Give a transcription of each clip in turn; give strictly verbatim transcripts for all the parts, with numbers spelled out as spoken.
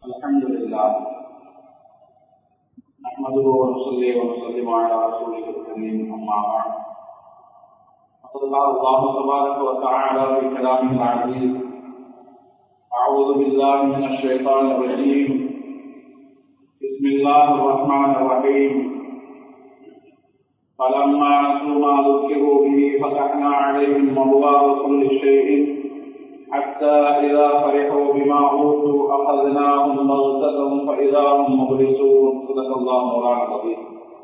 الحمد لله نحمده ونصلي ونسلم على رسوله الكريم أما بعد فقد قال الله تبارك وتعالى في كلامه العزيز أعوذ بالله من الشيطان الرجيم بسم الله الرحمن الرحيم فلما نسوا ما ذكروا به فتحنا عليهم أبواب كل شيء حتى إذا فرحوا بما أوتوا أخذناهم بغتة فإذا هم مبلسون صدق الله مولانا العظيم.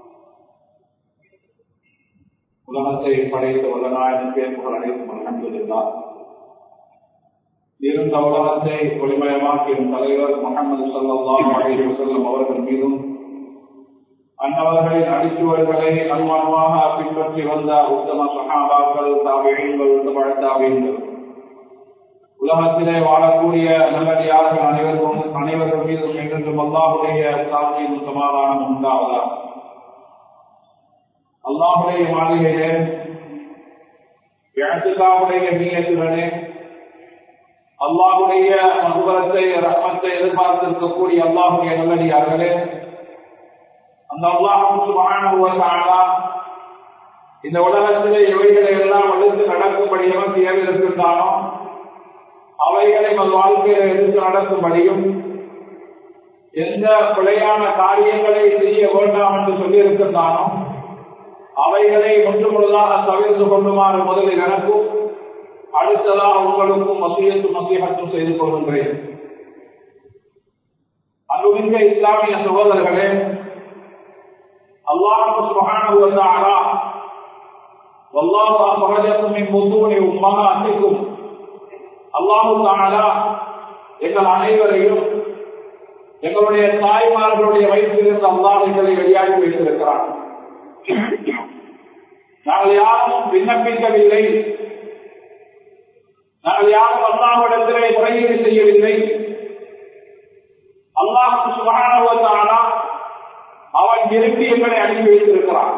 உலகத்தை படைத்த வல்லநாயனுக்கே புகழ் அனைத்தும் அல்ஹம்துலில்லாஹ். இருந்த உலகத்தை ஒளிமயமாக்கிய தலைவர் முஹம்மது ஸல்லல்லாஹு அலைஹி வஸல்லம் அவர்கள் மீதும் அன்னவர்களின் அடிச்சுவடுகளை அன்பாக பின்பற்றி வந்த உத்தம சஹாபாக்கள், தாபிஈன்கள், தபஅ தாபிஈன்கள், உலகத்திலே வாழக்கூடிய நல்லடியார்கள் அனைவரும் அனைவர்கள் மீதும் என்றென்றும் அல்லாஹுடைய சாந்தியும் சமாதானம் உண்டாவதா. அல்லாஹுடைய மாளிகையிலே இஅ்திகாஃபுடைய நியத்துடனே அல்லாஹுடைய மக்ஃபிரத்தை ரஹ்மத்தை எதிர்பார்த்திருக்கக்கூடிய அல்லாஹுடைய நல்லடியார்களே, அந்த அல்லாஹ் சுப்ஹானஹு வ தஆலா இந்த உலகத்திலே எவைகளை எல்லாம் எடுத்து நடக்கும்படியாக தேவை இருக்கின்றானோ அவைகளை நம் வாழ்க்கையில எடுத்து நடக்கும்படியும், எந்த பிழையான காரியங்களை செய்ய வேண்டாம் என்று சொல்லி இருக்கின்றானோ அவைகளை ஒன்று முழுதாக தவிர்த்து கொள்ளுமாறு முதலில் எனக்கும் அடுத்ததாக உங்களுக்கும் வசியத்தும் நசீஹத்தும் செய்து கொள்கின்றேன். அன்புமிக்க இஸ்லாமிய சகோதரர்களே, அல்லாஹ் சுப்ஹானஹு வ தஆலா வல்லாஹு அக்ரஜக்கும் மின் புத்தூனி உம்மஹாத்திக்கும், அல்லாஹு தஆலா எங்கள் அனைவரையும் எங்களுடைய தாய்மார்களுடைய வயிற்றிலிருந்து அல்லாஹ் எங்களை வெளியாகி வைத்திருக்கிறார். நாங்கள் யாரும் விண்ணப்பிக்கவில்லை, நாங்கள் யாரும் அல்லாஹ்விடத்திலே முறையீடு செய்யவில்லை. அல்லாஹ் சுப்ஹானஹு வ தஆலா அவன் விரும்பி எங்களை அனுப்பி வைத்திருக்கிறான்.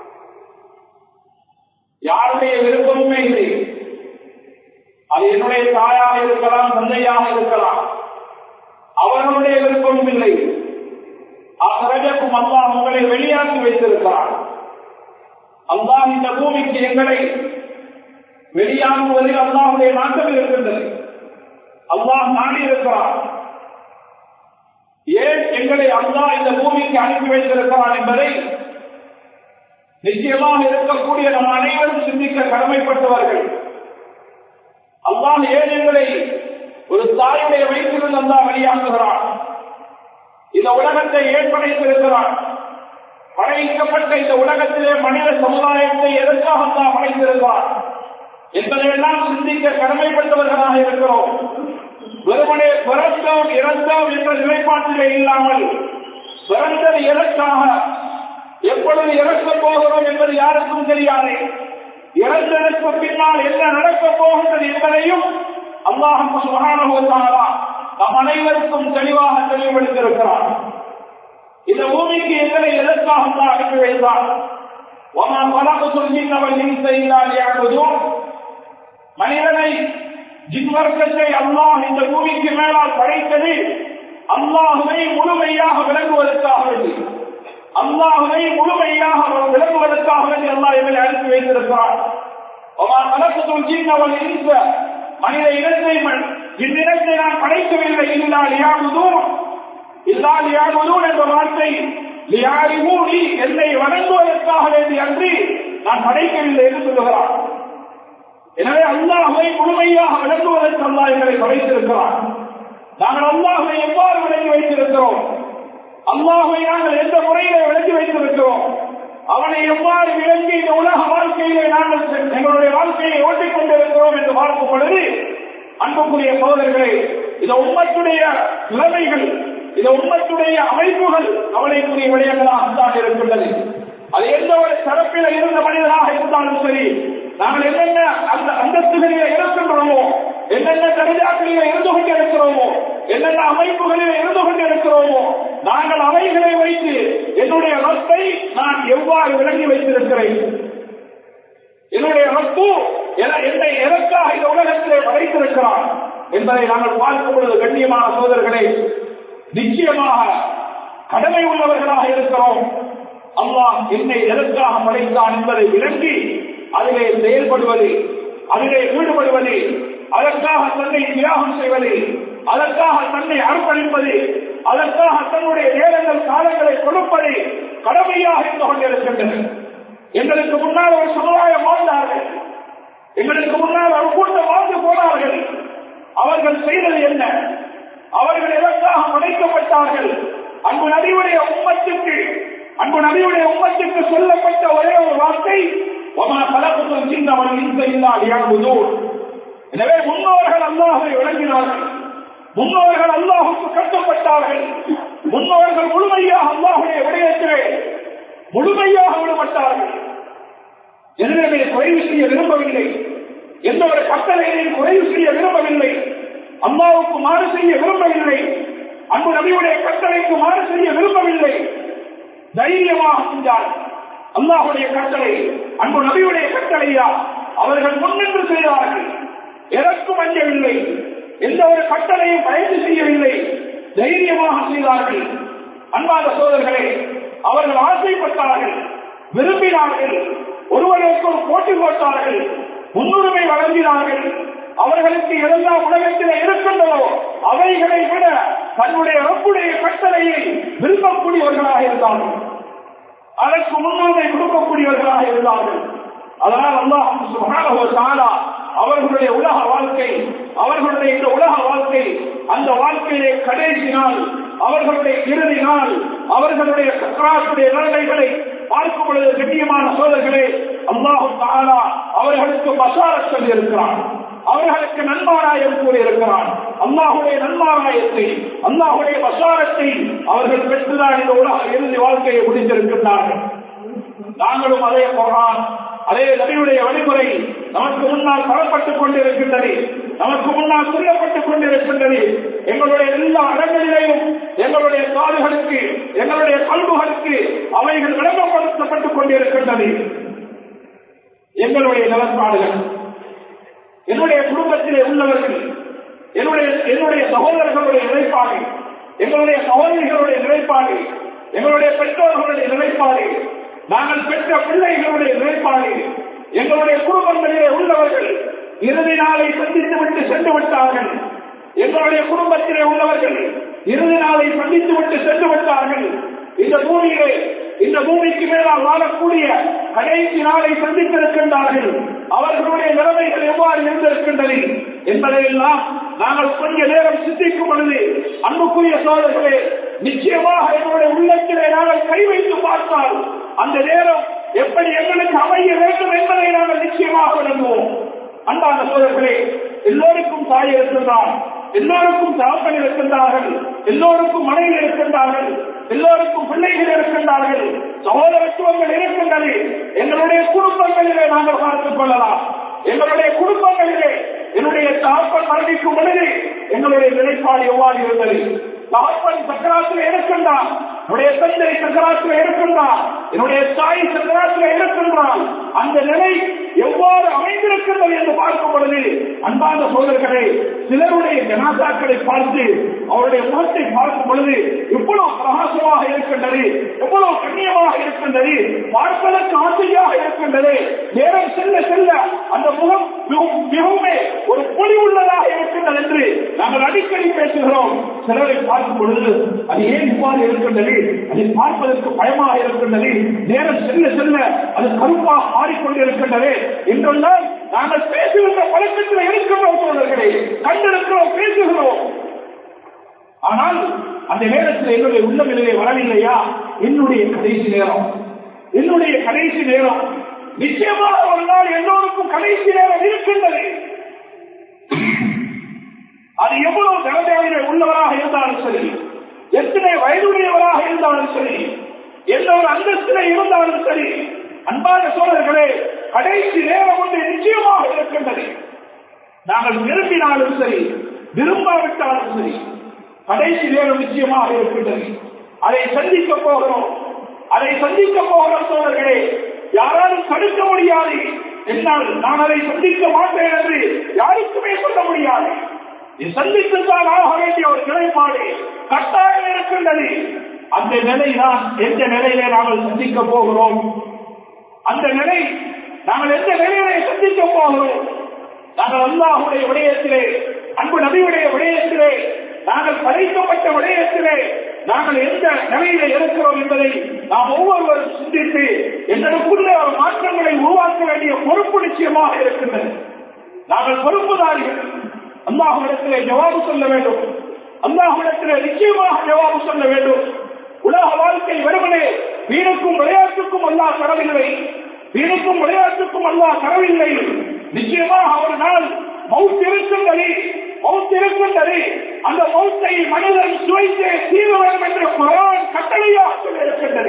யாருடைய விருப்பமுமே இல்லை. அது என்னுடைய தாயாக இருக்கலாம், தந்தையாக இருக்கலாம், அவர்களுடைய விருப்பமும் இல்லை. அகரஜக்கும் அல்லாஹ் உங்களை வெளியாக்கி வைத்திருக்கிறார். அல்லாஹ் இந்த பூமிக்கு எங்களை வெளியாகுவதில் அல்லாஹுடைய நாட்டம் இருக்கின்றது. அல்லாஹ் நாடி இருக்கிறார். ஏன் எங்களை அல்லாஹ் இந்த பூமிக்கு அனுப்பி வைத்திருக்கிறார் என்பதை நிச்சயமாக இருக்கக்கூடிய நம் அனைவரும் சிந்திக்க கடமைப்பட்டவர்கள். அல்லாஹ் ஏன் எங்களை ஒரு தாயுடைய வயிற்றிலிருந்து அல்லாஹ் வெளியாக்குகிறான்? இந்த உலகத்தை ஏன் படைத்திருக்கிறான்? படைக்கப்பட்ட இந்த உலகத்திலே மனித சமுதாயத்தை எதற்காக அல்லாஹ் படைத்திருக்கிறான் என்பதையெல்லாம் சிந்திக்க கடமைப்பட்டவர்களாக இருக்கிறோம். வெறுமனே பிறந்தோம் இறந்தோம் என்ற நிலைப்பாட்டிலே இல்லாமல், பிறந்தது எதற்காக, எப்பொழுது இறக்கப் போகிறோம் என்பது யாருக்கும் தெரியாது, இறந்ததற்கு பின்னால் என்ன நடக்கப் போகின்றது என்பதையும் அல்லாஹ் சுப்ஹானஹு வ தஆலா நம் அனைவருக்கும் தெளிவாக தெளிவுபடுத்தியிருக்கிறார். இந்த பூமிக்கு எங்களை எதற்காக அல்லாஹ் அனுப்பி வைத்தார்? வமா ഖலഖதுல் ஜின்ன வல் இன்ஸ இல்லா லியஅபுதூன். மனிதனை, ஜின் வர்க்கத்தை அல்லாஹ் இந்த பூமிக்கு மேலால் படைத்தது அல்லாஹ்வை முழுமையாக விளங்குவதற்காக வேண்டி, அல்லாஹ்வை முழுமையாக விளங்குவதற்காக வேண்டி அல்லாஹ் எங்களை அனுப்பி வைத்திருக்கிறார். வமா ഖலഖதுல் ஜின்ன வல் இன்ஸ, மனித இனத்தை இந்நிலத்தை நான் படைக்கவில்லை, இல்லா லியஅபுதூன். இல்லா லியஅபுதூன் என்ற வார்த்தை லியஅரிஃபூனி, என்னை வணங்குவதற்காக வேண்டி அன்றி நான் படைக்கவில்லை என்று சொல்லுகிறார். எனவே அல்லாஹ்வை முழுமையாக விளங்குவதற்கு அல்லாஹ் எங்களை படைத்திருக்கிறார். நாங்கள் அல்லாஹ்வை எவ்வாறு விளங்கி வைத்திருக்கிறோம்? அல்லாஹ்வை நாங்கள் எந்த முறையிலே விளங்கி வைத்திருக்கிறோம்? அவனை எவ்வாறு விளங்கி இந்த உலக வாழ்க்கையிலே நாங்கள் எங்களுடைய வாழ்க்கையை ஓட்டிக் கொண்டிருக்கிறோம் என்று பார்க்கும் பொழுது, அன்புக்குரிய சகோதரர்களே, இந்த உம்மத்துடைய நிலைமைகள், இந்த உம்மத்துடைய அமைப்புகள் கவலைக்குரிய விடயங்களாகத்தான் இருக்கின்றது. அது எந்த ஒரு தரப்பில் இருந்த மனிதனாக இருந்தாலும் சரி, நாங்கள் என்னென்ன அந்த அந்தஸ்துகளில் இருக்கின்றோமோ, என்னென்ன தரஜாக்களில் இருந்து கொண்டிருக்கிறோமோ, என்னென்ன அமைப்புகளில் இருந்து கொண்டிருக்கிறோமோ, நாங்கள் அவைகளை வைத்து என்னுடைய ரத்தை நான் எவ்வாறு விளங்கி வைத்திருக்கிறேன், என்னுடைய ரப்பு என்னை எதற்காக இந்த உலகத்திலே படைத்திருக்கிறார் என்பதை நாங்கள் பார்க்கும் பொழுது, கண்ணியமான சோதரர்களே, நிச்சயமாக கடமை உள்ளவர்களாக இருக்கிறோம். அல்லாஹ் என்னை எதற்காக படைத்தான் என்பதை விளங்கி அதிலே செயல்படுவது, அதிலே ஈடுபடுவது, அதற்காக தன்னை தியாகம் செய்வது, அதற்காக தன்னை அர்ப்பணிப்பது, அதற்காக தன்னுடைய நேரங்கள் காலங்களை கொடுப்பது கடமையாக இருந்து கொண்டிருக்கின்றன. எங்களுக்கு முன்னால் ஒரு சமுதாயம் வாழ்ந்தார்கள், எங்களுக்கு முன்னால் ஒரு கூட்டம் வாழ்ந்து போனார்கள். அவர்கள் செய்தது என்ன? அவர்கள் எதற்காக படைக்கப்பட்டார்கள்? அன்பு நபியுடைய உம்மத்துக்கு அன்பு நபியுடைய உம்மத்துக்கு சொல்லப்பட்ட ஒரே ஒரு வார்த்தை, எனவே முன்னோர்கள் அல்லாஹ்வை விளங்கினார்கள், முன்னோர்கள் அல்லாஹுக்கு கட்டுப்பட்டார்கள், முன்னோர்கள் முழுமையாக அல்லாஹுடைய விடயத்திலே முழுமையாக விடுபட்டார்கள். எனவே குறைவு செய்ய விரும்பவில்லை, எந்த ஒரு கட்டளையையும் குறைவு செய்ய விரும்பவில்லை, அல்லாஹ்வுக்கு மாறு செய்ய விரும்பவில்லை, அன்பு நபியுடைய கட்டளைக்கு மாறு செய்ய விரும்பவில்லை. தைரியமாக சென்றார். அல்லாஹுடைய கட்டளை அன்பு நபியுடைய கட்டளையா அவர்கள் முன்னின்று செய்தார்கள். எதற்கும் அஞ்சவில்லை, எந்த ஒரு கட்டளையும் பயந்து செய்யவில்லை, தைரியமாக செய்தார்கள். அன்பான சோதர்களே, அவர்கள் ஆசைப்பட்டார்கள், விரும்பினார்கள், ஒருவருக்கு ஒரு போட்டி போட்டார்கள், முன்னுரிமை வழங்கினார்கள். அவர்களுக்கு எதெல்லாம் உலகத்தில் இருக்கின்றதோ அவைகளை விட தன்னுடைய ரப்புடைய கட்டளையை விரும்பக்கூடியவர்களாக இருந்தார்கள், அதற்கு முன்னுரிமை கொடுக்கக்கூடியவர்களாக இருந்தார்கள். அதனால் அல்லாஹ் சுப்ஹானஹு வ தஆலா அவர்களுடைய உலக வாழ்க்கை, அவர்களுடைய இந்த உலக வாழ்க்கை, அந்த வாழ்க்கையிலே கடைசி நாள், அவர்களுடைய இறுதி நாள், அவர்களுடைய சக்கராத்துடைய நிலைமைகளை பார்க்கும் பொழுது கண்ணியமான சோதர்களே, அல்லாஹ் தஆலா அவர்களுக்கு பஷாரத் சொல்லி இருக்கிறான், அவர்களுக்கு நன்மாராயம் கூறியிருக்கிறான். அல்லாஹுடைய நன்மாராயத்தை, அல்லாஹுடைய பஷாரத்தை அவர்கள் பெற்றுதான் இந்த உலக இறுதி வாழ்க்கையை முடித்திருக்கின்றார்கள். நாங்களும் அதே குர்ஆன், அதே நபியுடைய வழிமுறை நமக்கு முன்னால் தரப்பட்டுக் கொண்டிருக்கின்றது, நமக்கு முன்னால் சொல்லப்பட்டுக் கொண்டிருக்கின்றது. எங்களுடைய எல்லா இடங்களிலேயும் எங்களுடைய காதுகளுக்கு, எங்களுடைய கல்புகளுக்கு அவைகள் விளங்கப்படுத்தப்பட்டுக் கொண்டிருக்கின்றது. எங்களுடைய நிலப்பாடுகள், என்னுடைய குடும்பத்திலே உள்ளவர்கள், என்னுடைய என்னுடைய சகோதரர்களுடைய நிலைப்பாடு, எங்களுடைய சகோதரிகளுடைய நிலைப்பாடு, எங்களுடைய பெற்றோர்களுடைய நிலைப்பாடு, நாங்கள் பெற்ற பிள்ளைகளுடைய நிலைப்பாடு, எங்களுடைய குடும்பங்களிலே உள்ளவர்கள் இறுதி நாளை சந்தித்து விட்டு சென்று விட்டார்கள். எங்களுடைய குடும்பத்திலே உள்ளவர்கள் இறுதி நாளை சந்தித்து விட்டு சென்று விட்டார்கள். இந்த பூமியிலே, இந்த பூமிக்கு மேலால் வாழக்கூடிய கடைசி நாளை சந்தித்திருக்கின்றார்கள். அவர்களுடைய நிலைமைகள் எவ்வாறு இருந்திருக்கின்றது என்பதையெல்லாம் நாங்கள் கொஞ்ச நேரம் சிந்திக்கும் பொழுது, அன்புக்குரிய சோதர்களே, நிச்சயமாக எங்களுடைய உள்ளத்திலே நாங்கள் கை வைத்து பார்த்தால் அந்த நேரம் எப்படி எங்களுக்கு அமைய வேண்டும் என்பதை நாங்கள் நிச்சயமாக விளங்குவோம். அன்பான சோதர்களே, எல்லோருக்கும் தாய் இருக்கின்றார், எல்லோருக்கும் தகப்பன் இருக்கின்றார்கள், எல்லோருக்கும் மனைவி இருக்கின்றார்கள், எல்லோருக்கும் பிள்ளைகள் இருக்கின்றார்கள், சகோதரத்துவங்கள் இருக்கின்றது. எங்களுடைய குடும்பங்களிலே நாங்கள் பார்த்துக் கொள்ளலாம். எங்களுடைய குடும்பங்களிலே என்னுடைய தகப்பன் மரணிக்கும் பொழுது எங்களுடைய நிலைப்பாடு எவ்வாறு இருந்தது? தகப்பன் சக்கராத்தில் இருக்கின்றார், என்னுடைய தந்தை சக்கராத்தில் இருக்கின்றார், என்னுடைய தாய் சக்கராத்தில் இருக்கின்றார். அந்த நிலை எவ்வாறு அமைந்திருக்கின்றது என்று பார்க்கும் பொழுது, அன்பான சோதர்களே, சிலருடைய ஜனாசாக்களை பார்த்து அவருடைய முகத்தை பார்க்கும் பொழுது எவ்வளவு பிரகாசமாக இருக்கின்றது, எவ்வளவு கண்ணியமாக இருக்கின்றது, பார்ப்பதற்கு ஆசையாக இருக்கின்றது. நேரம் செல்ல செல்ல அந்த முகம் மிகவும் ஒரு பொலி உள்ளதாக இருக்கின்றது என்று நாங்கள் அடிக்கடி பேசுகிறோம். சிலரை பார்க்கும் பொழுது அது ஏன் இவ்வாறு இருக்கின்றது, அதை பார்ப்பதற்கு பயமாக இருக்கின்றது, நேரம் செல்ல செல்ல அது கருப்பாக மாறிக்கொண்டிருக்கின்றது என்றெல்லாம் நாங்கள் பேசுகின்ற பழக்கத்தில் இருக்கின்றோம் சோழர்களே, கண்டிருக்கிறோம், பேசுகிறோம். ஆனால் அந்த நேரத்தில் என்னுடைய உள்ளங்களிலே வரவில்லையா, என்னுடைய கடைசி நேரம், என்னுடைய கடைசி நேரம், நிச்சயமாக ஒரு நாள் எல்லோருக்கும் கடைசி நேரம் இருக்கின்றது. அது எவ்வளவு தரதேவையிலே உள்ளவராக இருந்தாலும் சரி, எத்தனை வயதுடையவராக இருந்தாலும் சரி, எந்த ஒரு அந்தஸ்திலே இருந்தாலும் சரி, அன்பான சோழர்களே, கடைசி நேரம் ஒன்று நிச்சயமாக இருக்கின்றது. நாங்கள் விரும்பினாலும் சரி, விரும்பாவிட்டாலும் சரி, கடைசி நேரம் நிச்சயமாக இருக்கின்றது. அதை சந்திக்க போகிறோம், அதை சந்திக்க போகிறோம் சோழர்களே. யாராலும் தடுக்க முடியாது, என்னால் நான் அதை சந்திக்க மாட்டேன் என்று யாருக்குமே சொல்ல முடியாது. சந்தித்துத்தான் ஆக வேண்டிய ஒரு நிலைப்பாடு கட்டாயம் இருக்கின்றது. அந்த நிலைதான் எந்த நிலையிலே நாங்கள் சந்திக்க போகிறோம், அந்த நிலை நாங்கள் எந்த நிலையிலே சந்திக்க போகிறோம். நாங்கள் அல்லாஹ்வுடைய விடயத்திலே, அன்பு நபியுடைய விடயத்திலே, நாங்கள் படைக்கப்பட்ட விடயத்திலே நாங்கள் எந்த நிலையிலே இருக்கிறோம் என்பதை நாம் ஒவ்வொருவரும் சிந்தித்து எங்களுக்குள்ளே ஒரு மாற்றங்களை உருவாக்க வேண்டிய பொறுப்பு நிச்சயமாக இருக்கின்றது. நாங்கள் பொறுப்புதாரிகள். அல்லாஹ்விடத்திலே ஜவாபு சொல்ல வேண்டும். அல்லாஹ்விடத்திலே நிச்சயமாக ஜவாபு சொல்ல வேண்டும். உலக வாழ்க்கை வெறுமனே வீணுக்கும் விளையாட்டுக்கும் அல்லாஹ் தரவில்லை, வீணுக்கும் விளையாட்டுக்கும் அல்லாஹ் தரவில்லை. நிச்சயமாக ஒரு நாள் மவுத் இருக்கின்றது, மவுத் இருக்கின்றது. அந்த மவுத்தை மனிதன் சுவைத்தே தீர வேண்டும் என்று குர்ஆன் கட்டளையாக சொல்லியிருக்கின்றது.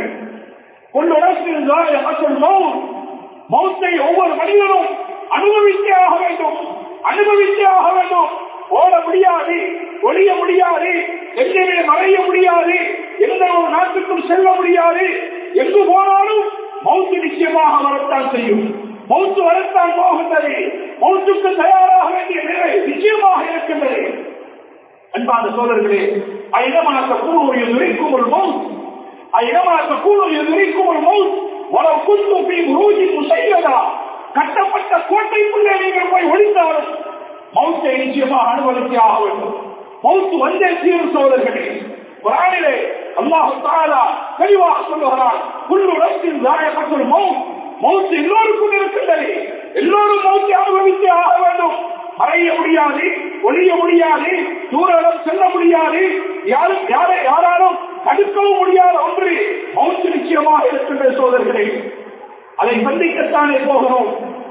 மவுத்தை ஒவ்வொரு மனிதனும் அனுபவித்தே ஆக வேண்டும், அனுபவித்தே ஆக வேண்டும். ஓட முடியாது, ஒழிய முடியாது, எங்கேயுமே மறைய முடியாது, எந்த ஒரு நாட்டுக்கும் செல்ல முடியாது. எங்கு போனாலும் மவுத்து நிச்சயமாக வரத்தான் செய்யும், மவுத்து வரத்தான் போகின்றது. மவுத்துக்கு தயாராக வேண்டிய நிலை நிச்சயமாக இருக்கின்றது. அன்பான சோதர்களே, ஐதமாக கூறிய நுரைக்கும் ஒரு மவுத், ஐதமாக கூறிய நுரைக்கும் ஒரு மவுத் ஒரு குத்துப்பி ரூஜி முசையதா, கட்டப்பட்ட கோட்டைக்குள்ளே நீங்கள் போய் ஒழித்தாலும் மவுத்தை நிச்சயமாக அனுபவித்தே ஆக வேண்டும். மவுத்து வந்தே தீரும் சோதர்களே. குர்ஆனிலே அல்லாஹ் தஆலா தெளிவாக சொல்லுகிறார், குல்லு நஃப்ஸின் ஸாயிகத்துல் மவுத், மவுத் எல்லோருக்கும் இருக்கின்றது, எல்லோரும் மவுத்தை அனுபவித்தே ஆக வேண்டும். மறைய முடியாது, ஒழிய முடியாது, தூரம் செல்ல முடியாது, யாரும் யாரை யாராலும் தடுக்கவும் முடியாத ஒன்று மவுத் நிச்சயமாக இருக்கின்ற சோதர்களே. அதை சந்திக்கத்தானே போகிறோம்,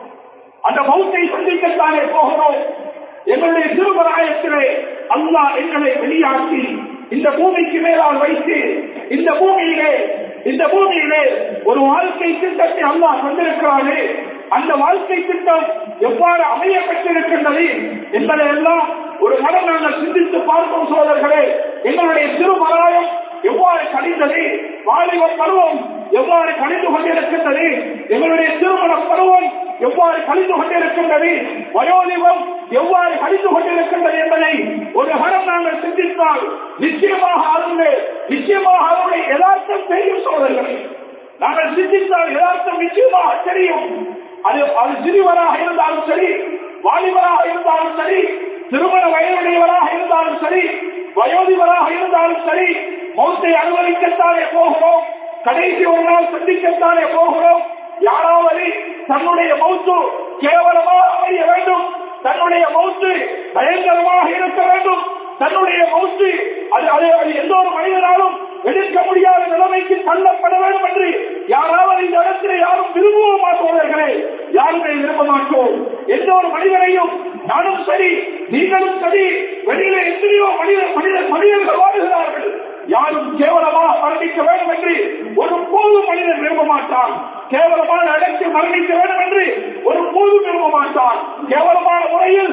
அந்த மவுத்தை சந்திக்கத்தானே போகிறோம். எங்களுடைய திருமராயத்திலே அல்லாஹ் எங்களை வெளியாக்கி இந்த பூமிக்கு மேலால் வைத்து இந்த பூமியிலே இந்த பூமியிலே ஒரு வாழ்க்கை திட்டத்தை அல்லாஹ் கொண்டிருக்கிறானே, அந்த வாழ்க்கை திட்டம் எவ்வாறு அமைய பெற்றிருக்கின்றது என்பதை எல்லாம் ஒரு மனம் நாங்கள் சிந்தித்து பார்க்கும் சோதர்களே. எங்களுடைய திருமராயம் எவ்வாறு கழிந்தது, வாலிப பருவம் எவ்வாறு கழிந்து கொண்டிருக்கின்றது, எங்களுடைய திருமண பருவம் எவ்வாறு கழிந்து கொண்டிருக்கின்றது, வயோதிபம் எவ்வாறு கழிந்து கொண்டிருக்கின்றது என்பதை ஒரு கணம் நாங்கள் சிந்தித்தால் நிச்சயமாக அருளே நிச்சயமாக அவருடைய யதார்த்தம் தெரியும் சோதர்களே. நாங்கள் சிந்தித்தால் யதார்த்தம் நிச்சயமாக தெரியும். அது அது சிறுவராக இருந்தாலும் சரி, வாலிபராக இருந்தாலும் சரி, திருமண வயதுடையவராக இருந்தாலும் சரி, வயோதிபராக இருந்தாலும் சரி, மௌத்தை அனுபவிக்கத்தானே போகிறோம், கடைசி ஒரு நாள் சந்திக்கத்தானே போகிறோம். யாராவது தன்னுடைய மௌத்து கேவலமாக அமைய வேண்டும், தன்னுடைய மௌத்து பயங்கரமாக இருக்க வேண்டும், தன்னுடைய மௌத்து அது அது எந்த ஒரு மனிதனாலும் எடுக்க முடியாத நிலைமைக்கு தள்ளப்பட வேண்டும் என்று யாராவது இந்த இடத்திலே யாரும் விரும்ப மாட்டோர்களே, யாருமே விரும்ப மாட்டோம். எந்த ஒரு மனிதனையும் நானும் சரி, நீங்களும் சரி, வெளியில எத்தனையோ மனிதர் மனிதர் மனிதர்கள் வாழ்கிறார்கள். யாரும் கேவலமாக மரணிக்க வேண்டும் என்று ஒரு போதும் மனிதன் விரும்ப மாட்டான். கேவலமான இடத்தில் மரணிக்க வேண்டும் என்று ஒரு போதும் விரும்ப மாட்டான். கேவலமான முறையில்,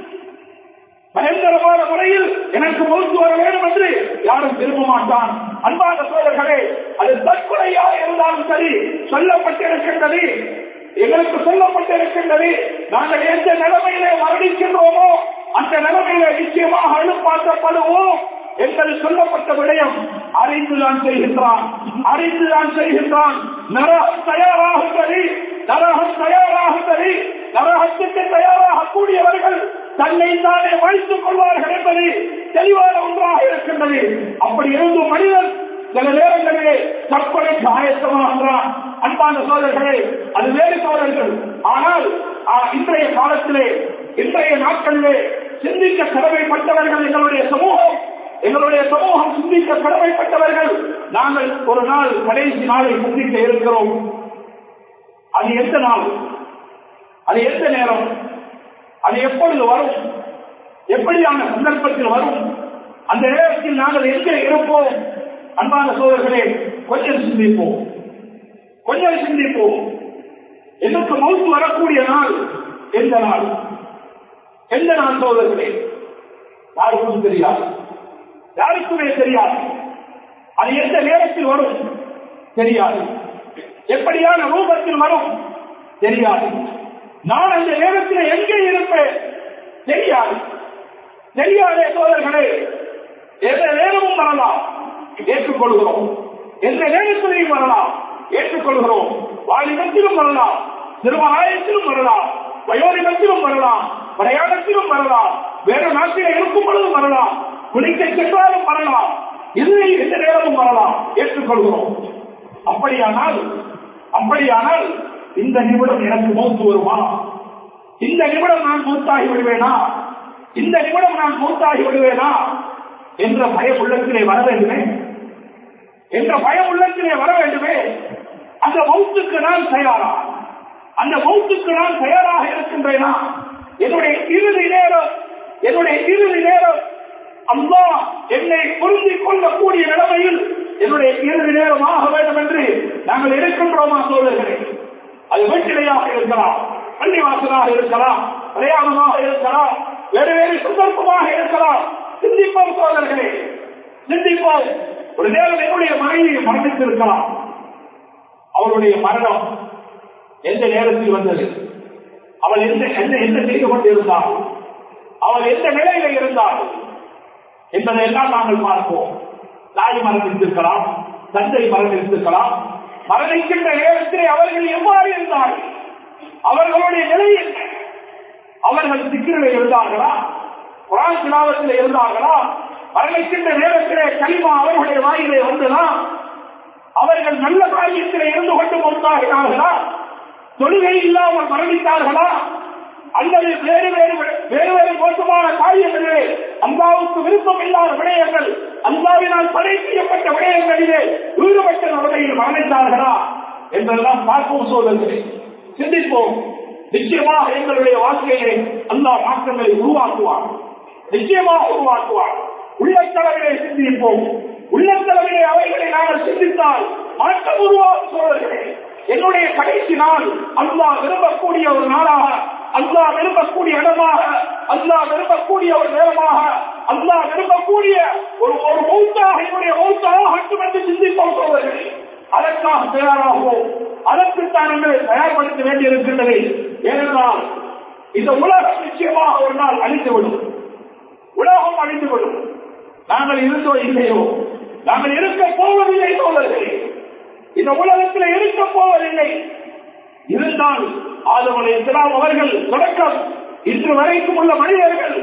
பயங்கரமான முறையில் எனக்கு மௌத்து வர வேண்டும் என்று யாரும் விரும்ப மாட்டான். அன்பான சோழர்களே, அது தற்கொலையாக இருந்தாலும் சரி சொல்லப்பட்டிருக்கின்றது, எங்களுக்கு சொல்லப்பட்டிருக்கின்றது. நாங்கள் எந்த நிலைமையிலே மரணிக்கின்றோமோ அந்த நிலைமையிலே நிச்சயமாக அழுப்பாற்றப்படுவோம் என்பது சொல்லப்பட்ட விடயம் அறிந்துதான் செய்கின்றான், அறிந்துதான் செய்கின்றான். நரகம் தயாராகுகிறது, நரகம் தயாராகுகிறது. நரகத்துக்கு தயாராக கூடியவர்கள் தன்னை தானே வழித்துக் கொள்வார்கள் என்பது தெளிவான ஒன்றாக இருக்கின்றது. அப்படி இருந்தும் மனிதன் சில நேரங்களிலே தற்கொலைக்கு ஆயத்தமாகின்றான். அன்பான சோழர்களே, அது வேறு சோழர்கள். ஆனால் இன்றைய காலத்திலே, இன்றைய நாட்களிலே சிந்திக்க கடமைப்பட்டவர்கள் எங்களுடைய சமூகம், எங்களுடைய சமூகம் சிந்திக்க கடமைப்பட்டவர்கள். நாங்கள் ஒரு நாள் கடைசி நாளை சிந்திக்க இருக்கிறோம். அது எந்த நாள், அது எந்த நேரம், அது எப்பொழுது வரும், எப்படியான சந்தர்ப்பத்தில் வரும், அந்த நேரத்தில் நாங்கள் எங்கே இருப்போம்? அன்பான சோழர்களே, கொஞ்சம் சிந்திப்போம், கொஞ்சம் சிந்திப்போம். எனக்கு மௌத்து வரக்கூடிய நாள் எந்த நாள், எந்த நாள் சோழர்களே? யாருக்கும் தெரியாது, யாருக்குமே தெரியாது. அது எந்த நேரத்தில் வரும் தெரியாது, எப்படியான ரூபத்தில் வரும் தெரியாது. நான் அந்த நேரத்தில் எங்கே இருப்பேன் தெரியாது. தெரியாதே சோதர்களே, எந்த நேரமும் வரலாம், ஏற்றுக்கொள்கிறோம். எந்த நேரத்திலையும் வரலாம், ஏற்றுக்கொள்கிறோம். வாலிபத்திலும் வரலாம், திருமணத்திலும் வரலாம், வயோதிபத்திலும் வரலாம், பிரயாணத்திலும் வரலாம், வேறு நாட்டில் இருக்கும் பொழுதும் வரலாம், குளிக்க சென்றாலும் வரலாம், இது எந்த நேரமும் வரலாம், ஏற்றுக்கொள்கிறோம். அப்படியானால் அப்படியானால் இந்த நிமிடம் எனக்கு மௌத்து வருமா? இந்த நிமிடம் நான் மூத்தாகி விடுவேனா? இந்த நிமிடம் நான் மூத்தாகி விடுவேனா என்ற பயம் உள்ளத்திலே வர வேண்டுமே என்ற பயம் உள்ளத்திலே வர வேண்டுமே அந்த மௌத்துக்கு நான் தயாரா? அந்த மௌத்துக்கு நான் தயாராக இருக்கின்றேனா? என்னுடைய இறுதி நேரம் என்னுடைய இறுதி நேரம் அல்லாஹ் என்னை பொருந்திக் கொள்ளக்கூடிய நிலைமையில் என்னுடைய இறுதி நேரம் ஆக வேண்டும் என்று நாங்கள் இருக்கின்றோமா சோதர்களே? அது வீட்டிலேயாக இருக்கலாம், பள்ளிவாசலாக இருக்கலாம், பிரயாணமாக இருக்கலாம், வேறு வேறு சந்தர்ப்பமாக இருக்கலாம். சிந்திப்போம் சோதர்களே, சிந்திப்போம். ஒரு நேரம் என்னுடைய மனைவி மரணித்திருக்கலாம். அவருடைய மரணம் எந்த நேரத்தில் வந்தது? அவள் எந்த என்ன செய்து கொண்டிருந்தாள்? அவள் எந்த நிலையில இருந்தாள் என்பதை எல்லாம் நாங்கள் பார்ப்போம். தாய் மரணித்திருக்கலாம், தந்தை மரணித்திருக்கலாம். மரணிக்கின்ற நேரத்திலே அவர்கள் எவ்வாறு இருந்தார்கள்? அவர்களுடைய நிலை என்ன? அவர்கள் சிக்கிரில் இருந்தார்களா? குர்ஆன் திலாவத்தில் இருந்தார்களா? மரணிக்கின்ற நேரத்திலே கலிமா அவர்களுடைய வாயிலே வந்ததா? அவர்கள் நல்ல காரியத்திலே இருந்து கொண்டு மௌத்தாகினார்களா? தொழுகை இல்லாமல் மரணித்தார்களா? அல்லது வேறு வேறு வேறு வேறு மோசமான காரியங்களே, அல்லாஹ்வுக்கு விருப்பம் இல்லாத விடயங்கள், அல்லாஹ்வினால் தடை செய்யப்பட்ட விடயங்களிலே ஈடுபட்ட நிலையில் மரணித்தார்களா என்றெல்லாம் பார்ப்போம் சோதனை. சிந்திப்போம். நிச்சயமாக எங்களுடைய வாழ்க்கையை அல்லாஹ் மாற்றங்களை உருவாக்குவார், நிச்சயமாக உருவாக்குவார். உள்ளத்தளவிலே சிந்திப்போம். உள்ளத்தளவிலே அவைகளை நாங்கள் சிந்தித்தால் மாற்றம் உருவாகும் சோழர்களே. என்னுடைய கடைசி நாள் அல்லாஹ் விரும்பக்கூடிய ஒரு நாளாக, அல்லாஹ் விரும்பக்கூடிய இடமாக, அல்லாஹ் விரும்பக்கூடிய ஒரு நேரமாக, அல்லாஹ் விரும்பக்கூடிய ஒரு ஒரு மௌத்தாக என்னுடைய மௌத்தாக மட்டும் என்று சிந்திப்போம் சோழர்களே. அதற்காக தயாராகுவோம். அதற்குத்தான் எங்களை தயார்படுத்த வேண்டியிருக்கின்றது. ஏனென்றால் இந்த உலகம் நிச்சயமாக ஒரு நாள் அழிந்துவிடும். உலகம் அழிந்துவிடும். நாங்கள் இருந்தோ இல்லையோ, நாங்கள் இருக்க போவதில்லை சோழர்களே. இந்த உலகத்தில் இருக்க போவதில்லை. இருந்தால் ஆதம் அலைஹிஸ்ஸலாம் அவர்கள் தொடக்கம் இன்று வரைக்கும் உள்ள மனிதர்கள்,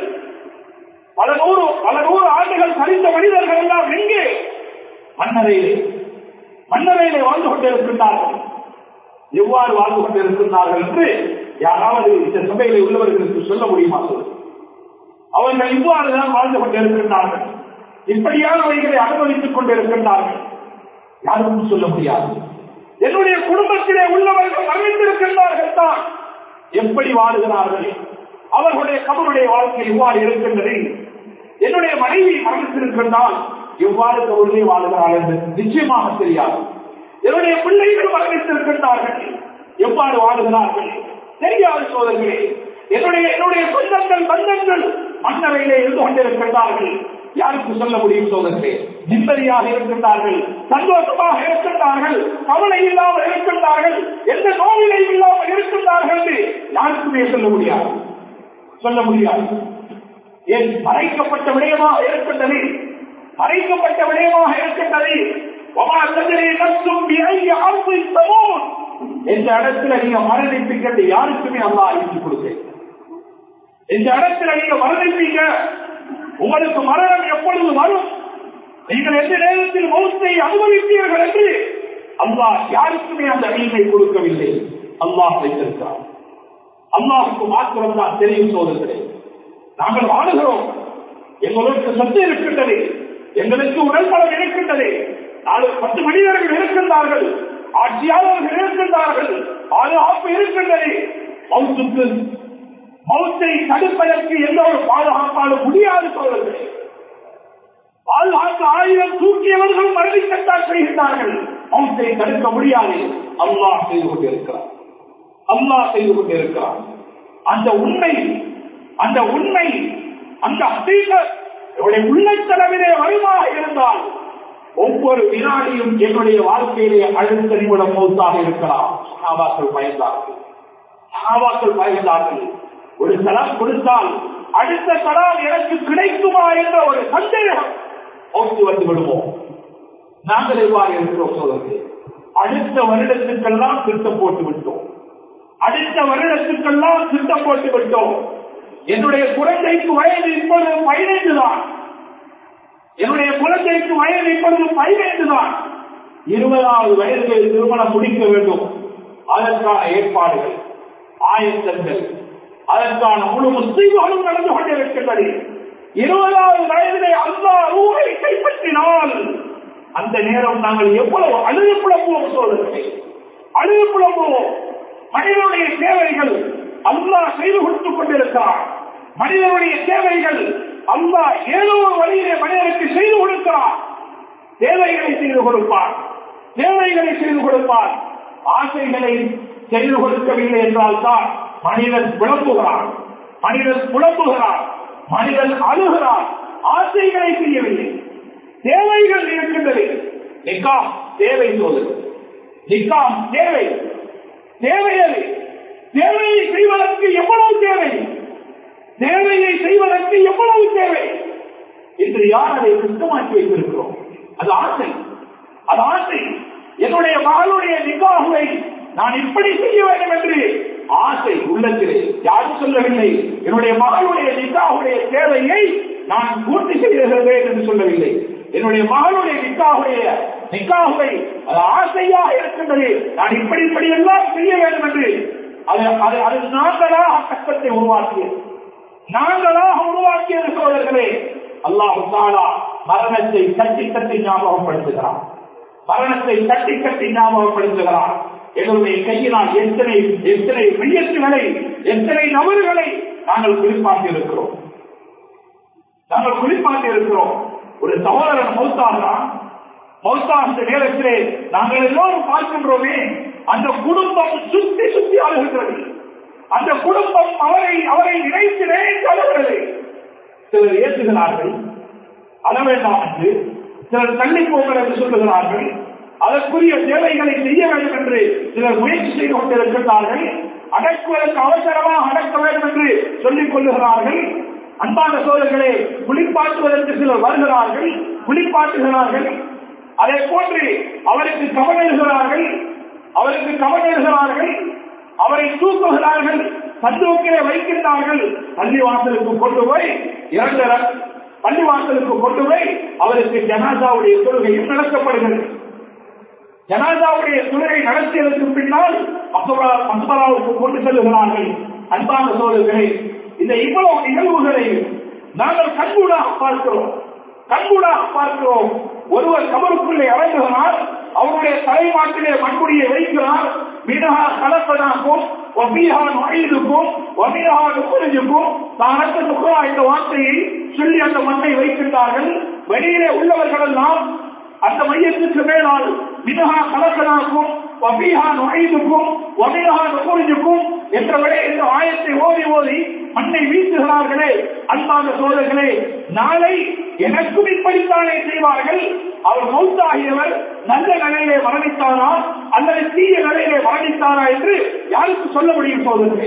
பல நூறு பல நூறு ஆண்டுகள் கழிந்த மனிதர்கள் எல்லாம் எங்கே? மன்னரையிலே மன்னரையிலே வாழ்ந்து கொண்டிருக்கின்றார்கள். எவ்வாறு வாழ்ந்து கொண்டிருக்கின்றார்கள் என்று யாராவது இந்த சபையிலே உள்ளவர்களுக்கு சொல்ல முடியுமா? அவர்கள் இவ்வாறுதான் வாழ்ந்து கொண்டிருக்கின்றார்கள். இப்படியானவைகளை அனுபவித்துக் கொண்டிருக்கின்றார்கள். யாருக்கும் சொல்ல முடியாது. என்னுடைய குடும்பத்திலே உள்ளவர்கள் மரணித்திருக்கின்றார்கள் தான். எப்படி வாழுகிறார்கள்? அவர்களுடைய கபருடைய வாழ்க்கை எவ்வாறு இருக்கின்றது? என்னுடைய மனைவி மரணித்திருக்கின்றால் எவ்வாறு கபருடைய வாழ்கிறார்கள் என்று நிச்சயமாக தெரியாது. என்னுடைய பிள்ளைகள் மரணித்திருக்கின்றார்கள், எவ்வாறு வாழுகிறார்கள் தெரியாது சோதர்களே. என்னுடைய என்னுடைய சொந்தங்கள் பந்தங்கள் மன்னரையிலே இருந்து கொண்டிருக்கின்றார்கள். யாருக்கு சொல்ல முடியும் சோதர்களே? நிம்மதியாக இருக்கின்றார்கள், சந்தோஷமாக இருக்கின்றார்கள், கவலை இல்லாமல் இருக்கின்றார்கள், எந்த நோயிலையும் இல்லாமல் இருக்கின்றார்கள் என்று யாருக்குமே சொல்ல முடியாது, சொல்ல முடியாது. ஏன்? மறைக்கப்பட்ட விடயமாக இருக்கின்றது, மறைக்கப்பட்ட விடயமாக இருக்கின்றது. எந்த இடத்துல நீங்க மரணிப்பீங்க யாருக்குமே அல்லாஹ் அறிவித்து கொடுக்க. எந்த இடத்துல நீங்க மரணிப்பீங்க, உங்களுக்கு மரணம் எப்பொழுது வரும், நீங்கள் எந்த நேரத்தில் மௌத்தை அனுபவிப்பீர்கள் என்று அல்லாஹ் யாருக்குமே அந்த அறிவை கொடுக்கவில்லை. அல்லாஹ் வைத்திருக்கிறார். அல்லாஹுக்கு மாத்திரம் தான் தெரியும் சோதர்களே. நாங்கள் வாழுகிறோம், எங்களுக்கு சொத்து இருக்கின்றது, எங்களுக்கு உடல்பலம் இருக்கின்றது, நாலு பத்து மனிதர்கள் இருக்கின்றார்கள், ஆட்சியாளர்கள் இருக்கின்றார்கள், பாதுகாப்பு இருக்கின்றது. மௌத்துக்கு மௌத்தை தடுப்பதற்கு எந்த ஒரு பாதுகாப்பாலும் முடியாது சோழர்களே. பாதுகாப்பு ஆயுதம் தூக்கியவர்கள் மரணிக்கத்தான் செய்கின்றார்கள், மௌத்தை தடுக்க முடியாது. அல்லாஹ் செய்து கொண்டிருக்கிறார், அல்லாஹ் செய்து கொண்டிருக்கிறார். அந்த உண்மை அந்த உண்மை அந்த என்னுடைய உள்ளத்தளவிலே வருமாக இருந்தால் ஒவ்வொரு வினாடியும் என்னுடைய வாழ்க்கையிலே அடுத்த நிமிடம் மௌத்தாக இருக்கலாம். சஹாபாக்கள் பயந்தார்கள், சஹாபாக்கள் பயந்தார்கள். ஒரு சலாம் கொடுத்தால் அடுத்த சலாம் எனக்கு கிடைக்குமா என்ற ஒரு சந்தேகம் ஒத்து வந்து விடுவோம். நாங்கள் எவ்வாறு இருக்கிறோம் சோதனை? அடுத்த வருடத்துக்கெல்லாம் திட்டம் போட்டு விட்டோம். அடுத்த வருடத்துக்கெல்லாம் திட்டம் போட்டு விட்டோம். என்னுடைய குழந்தைக்கு வயது இப்பொழுது பதினைந்து தான். என்னுடைய குழந்தைக்கு வயது இப்பொழுது பதினைந்து தான். இருபதாவது வயதில் திருமணம் முடிக்க வேண்டும். அதற்கான ஏற்பாடுகள், ஆயத்தங்கள், அதற்கான முழு முஸ்லீம்களும் நடந்து கொண்டிருக்கின்றது. இருபதாவது வயதிலே அல்லாஹ் ரூஹை கைப்பற்றினால் அந்த நேரம் நாங்கள் எவ்வளவு அழுது புலம்புவோம் சோதனை, அழுது புலம்புவோம். மனிதனுடைய தேவைகள் அல்லாஹ் செய்து கொடுத்துக் கொண்டிருக்கிறார். மனிதனுடைய தேவைகள் அல்லாஹ் ஏதோ ஒரு வழியிலே மனிதனுக்கு செய்து கொடுக்கிறார். தேவைகளை செய்து கொடுப்பார், தேவைகளை செய்து கொடுப்பார். ஆசைகளை செய்து கொடுக்கவில்லை என்றால் தான் மனிதன் புலம்புகிறான், மனிதன் புலம்புகிறான், மனிதன் அழுகிறான். ஆசைகளை செய்யவில்லை, தேவைகள் இருக்கின்றது. நிக்காம் தேவை சோதனை, நிக்காம் தேவை, தேவையது. தேவையை செய்வதற்கு எவ்வளவு தேவை, தேவையை செய்வதற்கு எவ்வளவு தேவை என்று யார் அதை சுத்தமாக்கி வைத்திருக்கிறோம்? அது ஆசை, அது ஆசை. என்னுடைய மகளுடைய நிக்காஹை நான் இப்படி செய்ய வேண்டும் என்று ஆசை உள்ளத்திலே. யாரும் சொல்லவில்லை என்னுடைய மகளுடைய நிக்காஹுடைய தேவையை நான் பூர்த்தி செய்திருக்கிறேன் என்று சொல்லவில்லை. என்னுடைய மகளுடைய நிக்காஹுடைய நிக்காஹை அது ஆசையாக இருக்கின்றது. நான் இப்படி இப்படி எல்லாம் செய்ய வேண்டும் என்று அது அது நாங்களாக கஷ்டத்தை உருவாக்கியது, நாங்களாக உருவாக்கியது சோழர்களே. அல்லாஹ் தஆலா மரணத்தை தட்டி தட்டி ஞாபகப்படுத்துகிறார், மரணத்தை தட்டி தட்டி ஞாபகப்படுத்துகிறார். எங்களுடைய கையினால் எத்தனை எத்தனை மையத்துகளை, எத்தனை நபர்களை நாங்கள் குறிப்பாட்டி இருக்கிறோம், நாங்கள் குறிப்பாட்டி இருக்கிறோம். ஒரு சகோதரன் மௌத்தாகிறான், மௌத்தாகிற நேரத்திலே நாங்கள் எல்லோரும் பார்க்கின்றோமே, அந்த குடும்பம் சுத்தி சுத்தி அழுகிறது. அந்த குடும்பம் அவரை அவரை நினைத்து நினைத்து அழுகிறது. சிலர் ஏற்றுகிறார்கள், அழ வேண்டாம் என்று, சிலர் தள்ளி போங்கள் என்று சொல்லுகிறார்கள். அதற்குரிய சேவைகளை செய்ய வேண்டும் என்று சிலர் முயற்சி செய்து கொண்டிருக்கிறார்கள். அடக்குவதற்கு அவசரமாக அடக்க வேண்டும் என்று சொல்லிக் கொள்ளுகிறார்கள். அன்பான சோழர்களே, குளிப்பாட்டுவதற்கு சிலர் வருகிறார்கள், குளிப்பாட்டுகிறார்கள். அதே போன்று அவருக்கு கவனிடுகிறார்கள், அவருக்கு கவனிடுகிறார்கள், அவரை தூக்குகிறார்கள், சந்தூக்கிலே வைக்கின்றார்கள். பள்ளிவாசலுக்கு கொண்டு போய் இரண்டு பள்ளிவாசலுக்கு கொண்டு போய் அவருக்கு ஜனாதாவுடைய தொழுகையும் நடத்தப்படுகிறது. ஜனாதாவுடைய தொழுகை நடத்தியதற்கு பின்னால் மக்பராவுக்கு கொண்டு செல்லுகிறார்கள். அன்பான சோழர்களே, இந்த இவ்வளவு நிகழ்வுகளை நாங்கள் கண்கூடாக பார்க்கிறோம், கண்கூடாக பார்க்கிறோம். ஒருவர் கபருக்குள்ளே இறங்குகிறார், அவருடைய தலைமாட்டிலே மண்குடியை வைக்கிறார். மினஹா கலப்பனாக்கும் ஒபீஹா நுழைதுக்கும் ஒபீஹா நுகுரிஜுக்கும் தானத்து நுகுரா என்ற வார்த்தையை சொல்லி அந்த மண்ணை வைக்கின்றார்கள். வெளியிலே உள்ளவர்கள் எல்லாம் அந்த மையத்துக்கு மேலால் மினஹா கலப்பனாக்கும் ஒபீஹா நுழைதுக்கும் ஒபீஹா நுகுரிஜுக்கும் என்ற விட இந்த ஆயத்தை ஓதி ஓதி மண்ணை வீசுகிறார்களே. அன்பான சோழர்களே, நாளை எனக்கும் இப்படித்தானே செய்வார்கள். அவர் மௌத்தாகியவர் நல்ல நிலையிலே மரணித்தாரா அல்லது தீய நிலையிலே மரணித்தாரா என்று யாருக்கு சொல்ல முடியும் சோதர்களே?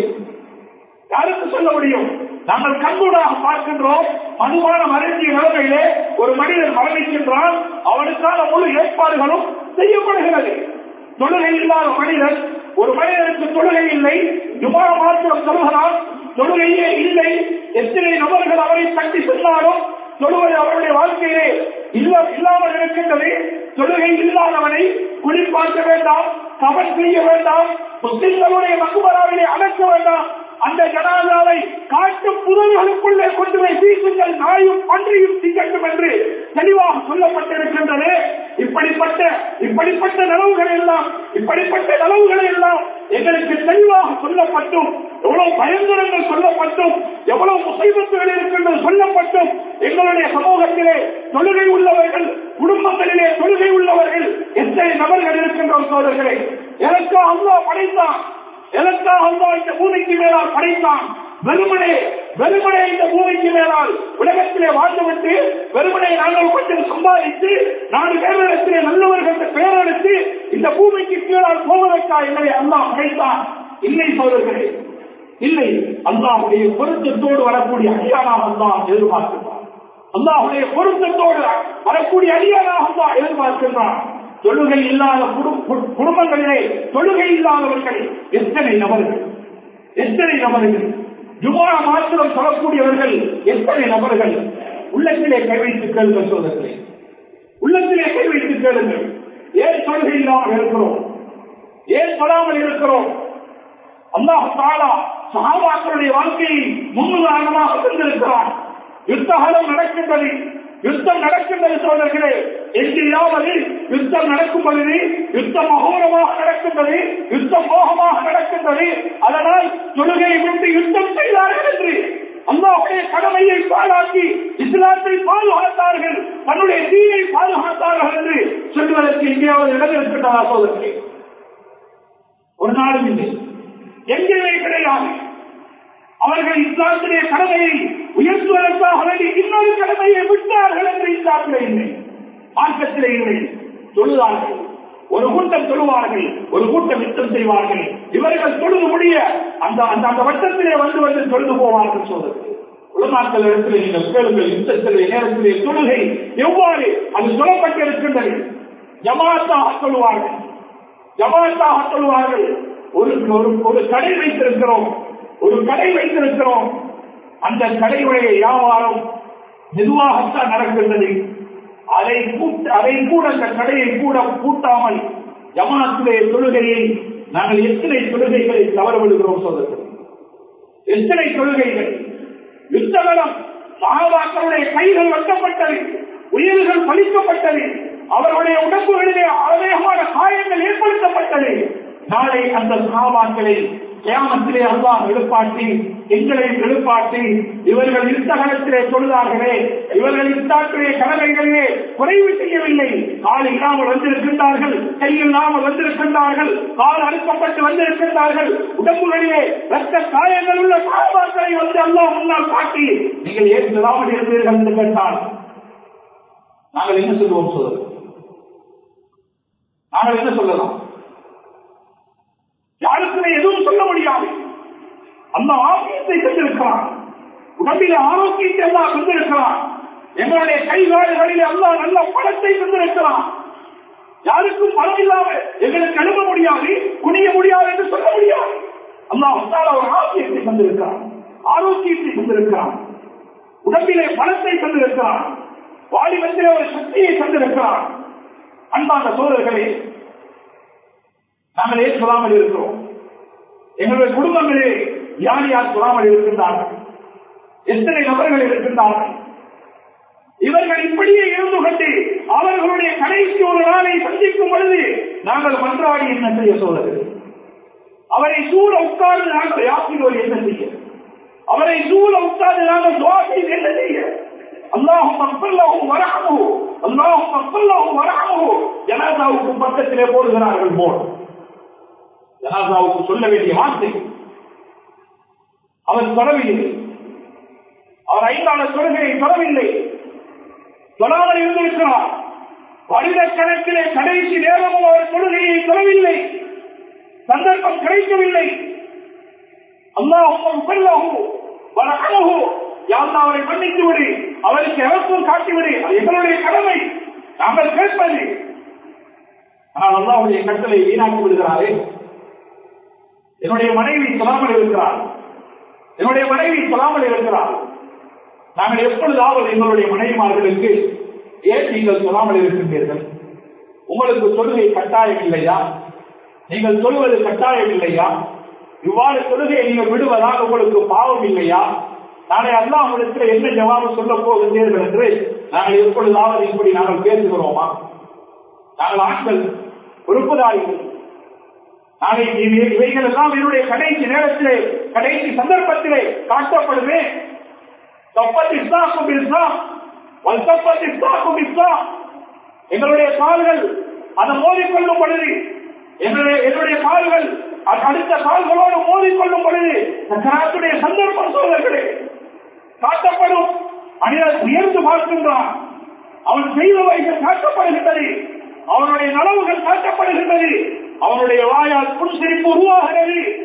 யாருக்கு சொல்ல முடியும்? நாங்கள் கண்கூடாக பார்க்கின்றோம். மதுவான மறைஞ்சிய நிலைமையிலே ஒரு மனிதன் மரணிக்கின்றால் அவனுக்கான முழு ஏற்பாடுகளும் செய்யப்படுகிறது. தொழுகை இல்லாத மனிதன், ஒரு மனிதனுக்கு தொழுகை இல்லை, ஜுமா மாத்திரம் சொல்கிறான், தொழுகையே இல்லை. எத்தனை நபர்கள் அவரை தட்டி சொன்னாலும் தொழுவது அவருடைய வாழ்க்கையிலே இல்லாமல் இருக்கின்றது. தொழுகை இல்லாதவனை குளிப்பாட்ட வேண்டாம், கவன் செய்ய வேண்டாம், முஸ்லிம்களுடைய மக்பராவிலே அடக்க வேண்டாம். அந்த ஜனாதாவை காட்டு புதர்களுக்குள்ளே கொண்டு போய் வீசுங்கள், நாயும் பன்றியும் திங்கட்டும் என்று தெளிவாக சொல்லப்பட்டிருக்கின்றது. இப்படிப்பட்ட இப்படிப்பட்ட நலவுகளை எல்லாம் இப்படிப்பட்ட நலவுகளை எல்லாம் எங்களுக்கு தெளிவாக சொல்லப்பட்டும், எவ்வளவு பயங்கரங்கள் சொல்லப்பட்டும், எவ்வளவு முசைபத்துகள் இருக்கின்றது சொல்லப்பட்டும், எங்களுடைய சமூகத்திலே தொழுகை உள்ளவர்கள், குடும்பங்களிலே தொழுகை உள்ளவர்கள் எத்தனை நபர்கள் இருக்கின்றோம் சோதர்களே. எனக்கு அல்லாஹ் படைத்தான், எதற்காக அல்லாஹ் இந்த பூமிக்கு மேலால் படைத்தான்? வெறுமனே வெறுமனே இந்த பூமிக்கு மேலால் உலகத்திலே வாழ்ந்துவிட்டு வெறுமனே நாங்கள் கொஞ்சம் சம்பாதித்து நாலு பேரிடத்திலே நல்லவர்கள் பேரெடுத்து இந்த பூமிக்கு கீழால் போவதற்காக என்னை அல்லாஹ் படைத்தான். இல்லை சோதர்களே, இல்லை, அல்லாஹ்வுடைய பொருத்தத்தோடு வரக்கூடிய அடியானாக அல்லாஹ் எதிர்பார்க்கின்றான். அல்லாஹ்வுடைய பொருத்தத்தோடு வரக்கூடிய அடியானாக அல்லாஹ் எதிர்பார்க்கின்றான். தொழுகை இல்லாத குடும்பங்களிலே தொழுகை இல்லாதவர்கள் எத்தனை நபர்கள், எத்தனை நபர்கள், ஜுமா மாத்திரம் சொல்லக்கூடியவர்கள் எத்தனை நபர்கள். உள்ளத்திலே கை வைத்து கேளுங்கள் சோதர்களே, உள்ளத்திலே கை வைத்து கேளுங்கள். ஏன் தொழுகை இல்லாமல் இருக்கிறோம்? ஏன் தொழாமல் இருக்கிறோம்? அல்லாஹ் தஆலா சஹாபாக்களுடைய வாழ்க்கையை முன்னுதாரணமாக தந்திருக்கிறார். யுத்த காலம் நடக்கின்றது, யுத்தம் நடக்கின்றது சோதர்களே. எங்கேயாவது யுத்தம் நடக்கும் பொழுது யுத்தம் அகோரமாக நடக்கின்றது, யுத்தம் மோகமாக நடக்கின்றது. அதனால் தொழுகையை விட்டு யுத்தம் செய்தார்கள் என்று அல்லாஹ்வுடைய கடமையை பாழாக்கி இஸ்லாத்தை பாதுகாத்தார்கள், தன்னுடைய தீயை பாதுகாத்தார்கள் என்று சொல்வதற்கு எங்கேயாவது இடம் இருக்கின்றதா சோதர்களே? ஒரு நாளும் இல்லை, எங்கேயுமே கிடையாது. அவர்கள் இஸ்லாத்திலே கடமையை உயர்த்துவதற்காக வேண்டி இன்னொரு கடமையை விட்டார்கள் என்று இஸ்லாத்திலே இல்லை, மார்க்கத்திலே இல்லை. தொழுதார்கள், ஒரு கூட்டம் தொழுவார்கள், ஒரு கூட்டம் யுத்தம் செய்வார்கள். இவர்கள் தொழுது முடிய அந்த அந்த வட்டத்திலே வந்து வந்து தொழுது போவார்கள். சோதர்கள் உலமாக்கள் இடத்திலே நீங்கள் கேளுங்கள், யுத்தத்திலே நேரத்திலே தொழுகை எவ்வாறு அது சொல்லப்பட்டிருக்கின்றது. ஜமாத்தாக தொழுவார்கள், ஜமாத்தாக தொழுவார்கள். ஒரு ஒரு கடை வைத்திருக்கிறோம், ஒரு கடை வைத்திருக்கிறோம். அந்த கடையுடைய வியாபாரம் மெதுவாகத்தான் நடக்கின்றது. அதை அதை கூட அந்த கடையை கூட பூட்டாமல் ஜமாத்திலே தொழுகையை நாங்கள் எத்தனை தொழுகைகளை தவறவிடுகிறோம் சோதர்கள், எத்தனை தொழுகைகள். யுத்தகலம் சஹாபாக்களுடைய கைகள் வெட்டப்பட்டது, உயிர்கள் பலிக்கப்பட்டது, அவர்களுடைய உடம்புகளிலே அநேகமான காயங்கள் ஏற்படுத்தப்பட்டது. நாளை அந்த சஹாபாக்களை கியாமத்திலே அல்லாஹ் எழுப்பாட்டி எங்களை எழுப்பாட்டி இவர்கள் யுத்தகலத்திலே தொழுதார்களே, இவர்கள் யுத்தத்திலே கடமைகளிலே குறைவு செய்யவில்லை. கால் இல்லாமல் வந்திருக்கின்றார்கள், கை இல்லாமல் வந்திருக்கின்றார்கள், கால் அறுக்கப்பட்டு வந்திருக்கின்றார்கள், உடம்புகளிலே ரத்த காயங்கள் உள்ள சஹாபாக்களை வந்து அல்லாஹ் முன்னால் காட்டி நீங்கள் ஏன் சொல்லாமல் இருந்தீர்கள் என்று கேட்டால் நாங்கள் என்ன சொல்லுவோம் சொல்லுவோம்? நாங்கள் என்ன சொல்லலாம்? யாருக்குமே எதுவும் சொல்ல முடியாது. அந்த ஆரோக்கியத்தை தந்திருக்கிறான், உடம்பிலே ஆரோக்கியத்தை எல்லாம் தந்திருக்கிறான், எங்களுடைய கைகாடுகளிலே அல்லாஹ் நல்ல பணத்தை தந்திருக்கிறான். யாருக்கும் பணம் இல்லாமல் எங்களுக்கு எழுத முடியாது, குனிய முடியாது என்று சொல்ல முடியாது. அல்லாஹ் ஒரு ஆரோக்கியத்தை தந்திருக்கிறான், ஆரோக்கியத்தை தந்திருக்கிறான், உடம்பிலே பணத்தை தந்திருக்கிறான், வாலிபத்திலே ஒரு சக்தியை தந்திருக்கிறான். அன்பான சோதர்களே, நாங்கள் ஏன் சொல்லாமல் இருக்கிறோம்? எங்களுடைய குடும்பங்களே யார் யார் சொல்லாமல் இருக்கின்றார்கள்? எத்தனை நபர்கள் இருக்கின்றார்கள்? இவர்கள் இப்படியே இருந்து கொண்டு அவர்களுடைய கடைசி ஒரு நாளை சந்திக்கும் பொழுது நாங்கள் மன்றாடி என்ன செய்ய சோதர்கள்? அவரை சூழ உட்கார்ந்து நாங்கள் யாத்திரோடு என்ன செய்ய? அவரை சூழ உட்கார்ந்து நாங்கள் துஆ செய்து என்ன செய்ய? அல்லாஹும்ம ஸல்லல்லாஹு வரஹமஹு, அல்லாஹும்ம ஸல்லல்லாஹு வரஹமஹு. ஜனாஸாவுக்கு பக்கத்திலே போடுகிறார்கள் போல். ஜனாஸாவுக்கு சொல்ல வேண்டிய வார்த்தை அவர் சொல்லவில்லை. அவர் ஐந்தான தொழுகையை சொல்லவில்லை, சொல்லாமல் இருந்திருக்கிறார். வருடக்கணக்கிலே கடைசி நேரமும் அவர் தொழுகையை சொல்லவில்லை, சந்தர்ப்பம் கிடைக்கவில்லை. அல்லாஹும்ம ஸல்லல்லாஹு வரஹமஹு, யா அல்லாஹ் அவரை மன்னித்து விடு, அவருக்கு இறக்கம் காட்டிவிடு, அது எங்களுடைய கடமை, நாங்கள் கேட்பது. ஆனால் அல்லாஹ்வுடைய கட்டளை வீணாக்கி விடுகிறாரே. என்னுடைய மனைவி சொல்லாமல் இருக்கிறார், என்னுடைய மனைவி சொல்லாமல் இருக்கிறார். நாங்கள் எப்பொழுதாவது எங்களுடைய மனைவிமார்களுக்கு ஏன் நீங்கள் சொல்லாமல் இருக்கின்றீர்கள்? உங்களுக்கு தொழுகை கட்டாயம் இல்லையா? நீங்கள் சொல்வது கட்டாயம் இல்லையா? இவ்வாறு தொழுகையை நீங்கள் விடுவதால் உங்களுக்கு பாவம் இல்லையா? நாளை அல்லாஹ் உங்களுக்கு என்ன ஜவாபு சொல்ல போகின்றீர்கள் என்று நாங்கள் எப்பொழுதாவது இப்படி நாங்கள் பேசுகிறோமா? நாங்கள் ஆட்கள் பொறுப்புதாரிகள். நாளை இவைகள் எல்லாம் என்னுடைய கடைசி நேரத்திலே கடைசி சந்தர்ப்பத்திலே காட்டப்படுமே. எங்களுடைய கால்கள் அதை மோதிக்கொள்ளும் பொழுது, என்னுடைய கால்கள் அடுத்த கால்களோடு மோதிக்கொள்ளும் பொழுது சக்கராத்துடைய சந்தர்ப்பம் சோதர்களே காட்டப்படும். மனிதன் உயர்ந்து பார்க்கின்றான், அவன் செய்தவைகள் காட்டப்படுகின்றது, அவனுடைய நலவுகள் காட்டப்படுகின்றது, அவனுடைய வாயால் புன்சிரிப்பு உருவாகிறது,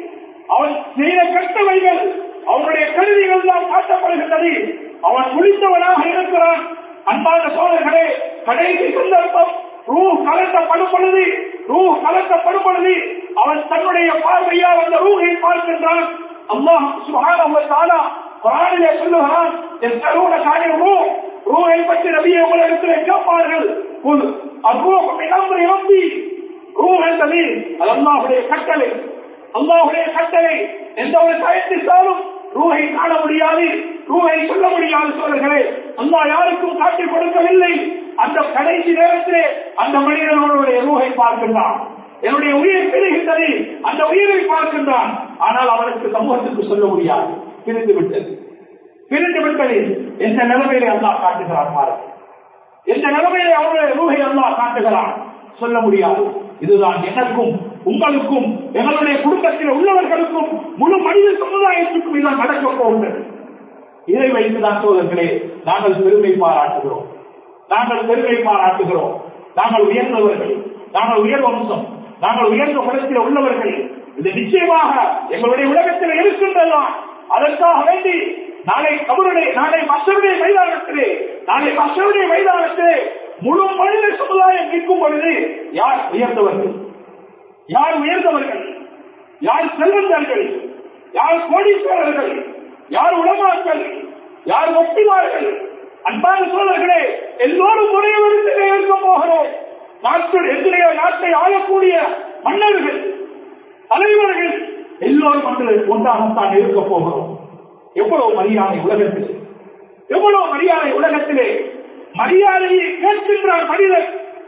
அவன் செய்த கட்டவைகள் அவனுடைய கருவிகள் தான் காட்டப்படுகின்றது. அவன் முடித்தவனாக இருக்கிறான். அன்பான சோழர்களே, கடைசி சந்தர்ப்பம் ரூ கலட்டப்படும் பொழுது ரூ கலட்டப்படும் பொழுது அவன் தன்னுடைய பார்வையால் அந்த ரூஹை பார்க்கின்றான். அல்லாஹ் சுப்ஹானஹு வ தஆலா குர்ஆனிலே சொல்லுகிறான், எஸ்அலூன கானிர் ரூஹ், ரூஹை பற்றி நபியே உங்களிடத்தில் கேட்பார்கள். குல் அர்ரூஹு மின் அம்ரி ரப்பி, ரூஹ் என்பது அது அல்லாஹ்வுடைய கட்டளை. அல்லாஹ்வுடைய கட்டளை. எந்த ஒரு சயின்டிஸ்டாலும் ரூஹை காண முடியாது, ரூஹை சொல்ல முடியாது. சோழர்களே, அல்லாஹ் யாருக்கும் காட்டிக் கொடுக்கவில்லை. அந்த கடைசி நேரத்திலே அந்த மனிதனுடைய ரூஹை பார்க்கின்றான். என்னுடைய உயிர் பிரிகின்றது, அந்த உயிரை பார்க்கின்றான். ஆனால் அவனுக்கு சமூகத்துக்கு சொல்ல முடியாது. பிரிந்து விட்டது, பிரிந்து விட்டது. எந்த நிலைமையிலே அல்லாஹ் காட்டுகிறான் பாருங்கள். எந்த நிலைமையிலே அவருடைய ரூஹை அல்லாஹ் காட்டுகிறான், சொல்ல முடியாது. இதுதான் எனக்கும் உங்களுக்கும் எங்களுடைய குடும்பத்தில் உள்ளவர்களுக்கும் முழு மனித சமுதாயத்துக்கும் இதான் நடக்கப் போகின்றது. இதை வைத்துதான் சோதர்களே நாங்கள் பெருமை பாராட்டுகிறோம். நாங்கள் பெருமை பாராட்டுகிறோம். நாங்கள் உயர்ந்தவர்கள், நாங்கள் உயர் வம்சம், நாங்கள் உயர்ந்த குலத்தில் உள்ளவர்கள். இது நிச்சயமாக எங்களுடைய உலகத்தில் இருக்கின்றதுதான். அதற்காக வேண்டி நாளை கபருடைய நாளை மஸ்தருடைய மைதானத்திலே நாளை மஸ்தருடைய மைதானத்திலே முழு மனித சமுதாயம் நிற்கும் பொழுது யார் உயர்ந்தவர்கள், யார் உயர்ந்தவர்கள், யார் செல்வந்தர்கள், யார் கோடீஸ்வரர்கள், யார் உலமாக்கள், யார் ஒப்பிமார்கள், அன்பான சோழர்களே, எல்லோரும் ஒரே வருடத்திலே இருக்க போகிறோம். நாட்டில் எதிரையோ நாட்டை ஆளக்கூடிய மன்னர்கள், தலைவர்கள் எல்லோரும் வந்து ஒன்றாகத்தான் இருக்க போகிறோம். எவ்வளவு மரியாதை உலகத்திலே, எவ்வளவு மரியாதை உலகத்திலே. மரியாதையை கேட்கின்றார் மனிதன்.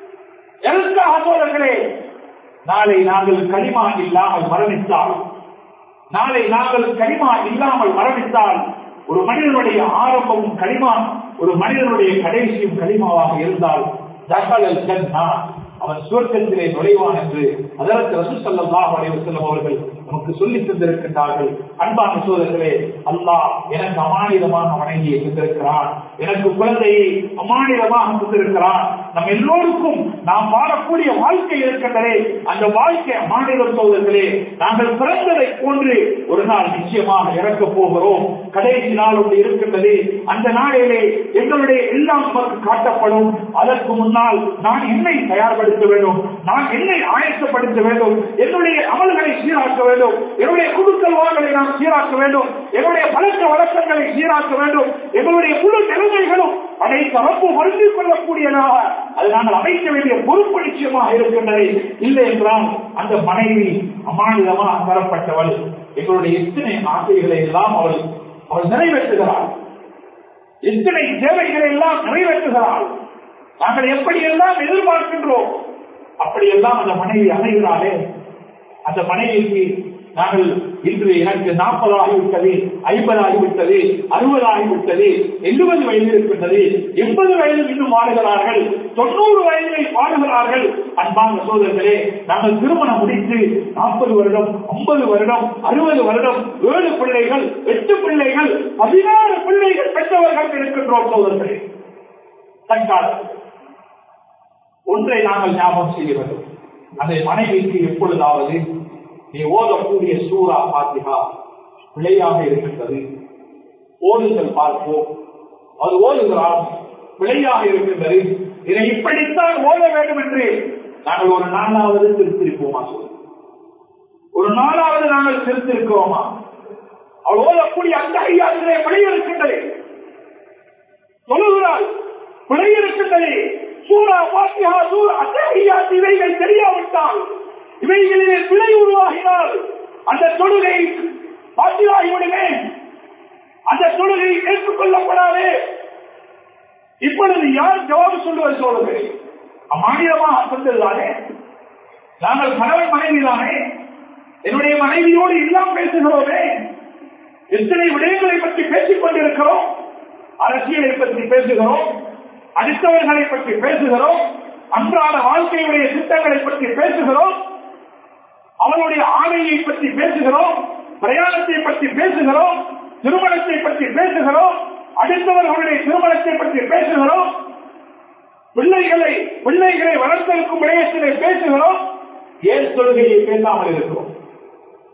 எதற்காக சோழர்களே? நாளை நாங்கள் கலிமா இல்லாமல் மரணித்தால், நாளை நாங்கள் கலிமா இல்லாமல் மரணித்தால், ஒரு மனிதனுடைய ஆரம்பமும் கலிமா, ஒரு மனிதனுடைய கடைசியும் கலிமாவாக இருந்தால் தகலல் ஜன்னா, அவன் சுவர்க்கத்திலே நுழைவான் என்று ஹஜ்ரத் ரசூல் ஸல்லல்லாஹு அலைஹி வஸல்லம் அவர்கள் நமக்கு சொல்லி தந்திருக்கின்றார்கள். அன்பான சோதர்களே, அல்லாஹ் எனக்கு அமானிதமாக மனைவியை தந்திருக்கிறான், எனக்கு குழந்தையை அமானிதமாக தந்திருக்கிறான். நம் எல்லோருக்கும் நாம் வாழக்கூடிய வாழ்க்கை இருக்கின்றதே, அந்த வாழ்க்கை அமானிதம் சோதர்களே. நாங்கள் பிறந்ததை போன்று ஒரு நாள் நிச்சயமாக இறக்கப் போகிறோம். கடைசி நாள் ஒன்று இருக்கின்றது. அந்த நாளிலே எங்களுடைய எல்லாம் நமக்கு காட்டப்படும். அதற்கு முன்னால் நான் என்னை தயார்படுத்த வேண்டும், நான் என்னை ஆயத்தப்படுத்த வேண்டும், என்னுடைய அமல்களை சீராக்க வேண்டும், என்னுடைய குடுக்கல் வாங்கலை நாம் சீராக்க வேண்டும், என்னுடைய பழக்க வழக்கங்களை சீராக்க வேண்டும், எங்களுடைய முழு நிலைமைகளும் அதை தரப்பு வருந்திக் கொள்ளக்கூடியதாக அது நாங்கள் அமைக்க வேண்டிய பொறுப்பு நிச்சயமாக இருக்கின்றது. இல்லை என்றால் அந்த மனைவி அமானிதமாக தரப்பட்டவள். எங்களுடைய எத்தனை ஆசைகளை எல்லாம் அவள் அவள் நிறைவேற்றுகிறாள், எத்தனை தேவைகளை எல்லாம் நிறைவேற்றுகிறாள். நாங்கள் எப்படி எல்லாம் எதிர்பார்க்கின்றோம் அப்படியெல்லாம் அந்த மனைவி அமைகிறாளே. அந்த மனைவிக்கு நாங்கள் இன்று எனக்கு நாற்பது ஆகிவிட்டது, ஐம்பது ஆகிவிட்டது, அறுபது ஆகிவிட்டது, எழுபது வயது இருக்கின்றது, எண்பது வயதில் இன்னும் வாழுகிறார்கள், தொண்ணூறு வயதில் வாழுகிறார்கள். அன்பான சோதர்களே, நாங்கள் திருமணம் முடித்து நாற்பது வருடம், ஐம்பது வருடம், அறுபது வருடம், ஏழு பிள்ளைகள், எட்டு பிள்ளைகள், பதினாறு பிள்ளைகள் பெற்றவர்கள் இருக்கின்றோம் சோதர்களே. தற்காலம் ஒன்றை நாங்கள் ஞாபகம் செய்ய வேண்டும். அதை மனைவிக்கு எப்பொழுதாவது நீ ஓதக்கூடிய சூரா பாத்திஹா பிழையாக இருக்கின்றது, ஓடுங்கள் பார்ப்போம். அது ஓடுகிறார், பிழையாக இருக்கின்றது, இதை இப்படித்தான் ஓட வேண்டும் என்று நாங்கள் ஒரு நாளாவது திருத்திருப்போமா? ஒரு நாளாவது நாங்கள் திருத்திருக்கிறோமா? அவள் ஓதக்கூடிய அந்த ஐயாத்திலே பிழை இருக்கின்றது, சொல்லுகிறாள் பிழை இருக்கின்றது. சூரா பாத்திஹா சூரா அத்தஹியாத் இவைகள் தெரியாவிட்டால், இவைகளிலே பிழை உருவாகினால் அந்த தொழுகை பாத்தியாகிவிடுமே, அந்த தொழுகை ஏற்றுக்கொள்ளப்படாது. இப்பொழுது யார் ஜவாபு சொல்லுவது? சோழர்களே, அமானியமாக சொன்னதுதானே, நாங்கள் கணவன் மனைவி தானே, என்னுடைய மனைவியோடு இல்லாமல் பேசுகிறோமே, எத்தனை விடயங்களை பற்றி பேசிக் கொண்டிருக்கிறோம், அரசியலை பற்றி பேசுகிறோம், அடுத்தவர்களை பற்றி பேசுகிறோம், அன்றாட வாழ்க்கையுடைய திட்டங்களை பற்றி பேசுகிறோம், அவனுடைய ஆணையை பற்றி பேசுகிறோம், பிரயாணத்தை பற்றி பேசுகிறோம், திருமணத்தை பற்றி பேசுகிறோம், அடுத்தவர்களுடைய திருமணத்தை பற்றி பேசுகிறோம், பிள்ளைகளை பிள்ளைகளை வளர்த்தெடுக்கும் விடயத்திலே பேசுகிறோம். ஏன் தொழுகையை பேசாமல் இருக்கிறோம்?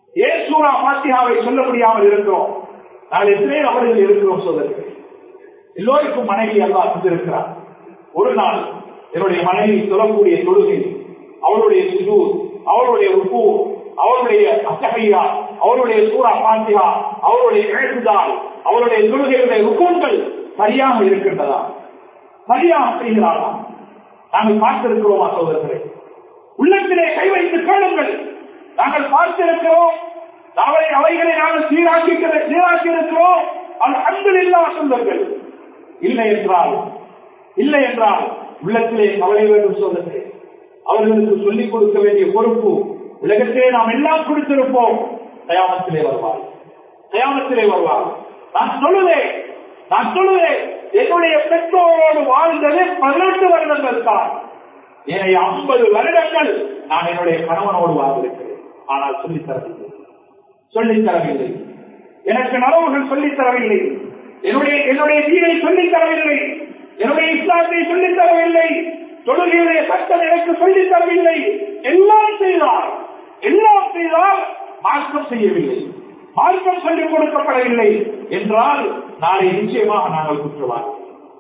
ஏன் சூரா ஃபாத்திஹாவை சொல்ல முடியாமல் இருக்கிறோம்? நாங்கள் எத்தனை அவர்கள் இருக்கிறோம் சோதரர்கள். எல்லோருக்கும் மனைவி அல்லாஹ் தந்திருக்கிறார். ஒரு நாள் என்னுடைய மனைவி சொல்லக்கூடிய தொழுகை, அவருடைய சுஜூத், அவருடைய ருக்கு, அவருடைய அத்தஹியா, அவருடைய சூரா ஃபாத்திஹா, அவருடைய இழ்தால், அவருடைய தொழுகையுடைய ருக்கூன்கள் சரியாக இருக்கின்றதா, சரியாக செய்கிறாரா? நாங்கள் பார்த்திருக்கிறோமா சோதரர்களே? உள்ளத்திலே கை வைத்து கேளுங்கள். நாங்கள் பார்த்திருக்கிறோம். நாளை அவைகளை நாங்கள் சீராக்கி சீராக்கி இருக்கிறோம். அது அல்ஹம்துலில்லாஹ் சொல்லுங்கள். இல்லை என்றால் இல்லை என்றால் உள்ளத்திலே கவலை வேண்டும் சோதரர்களே. அவர்களுக்கு சொல்லிக் கொடுக்க வேண்டிய பொறுப்பு உலகத்திலே நாம் எல்லாம் கொடுத்திருப்போம். கயாமத்திலே வருவார், கயாமத்திலே வருவார். நான் சொல்லுவேன் நான் சொல்லுவேன் என்னுடைய பெற்றோரோடு வாழ்ந்தது பதினெட்டு வருடங்கள் தான். என்னை ஐம்பது வருடங்கள் நான் என்னுடைய கணவனோடு வாழ்ந்திருக்கிறேன். ஆனால் சொல்லித் தரவில்லை, சொல்லித் தரவில்லை. எனக்கு நலவுகள் சொல்லித் தரவில்லை. என்னுடைய என்னுடைய தீனை சொல்லித் தரவில்லை. என்னுடைய இஸ்லாத்தை சொல்லித் தரவில்லை. தொழுகையுடைய சட்டம் எனக்கு சொல்லித் தரவில்லை. எல்லாம் செய்தார், எல்லாம் செய்தால் மார்க்கம் செய்யவில்லை, மார்க்கம் சொல்லிக் கொடுக்கப்படவில்லை என்றால் நாளை நிச்சயமாக நாங்கள் குற்றவாளி,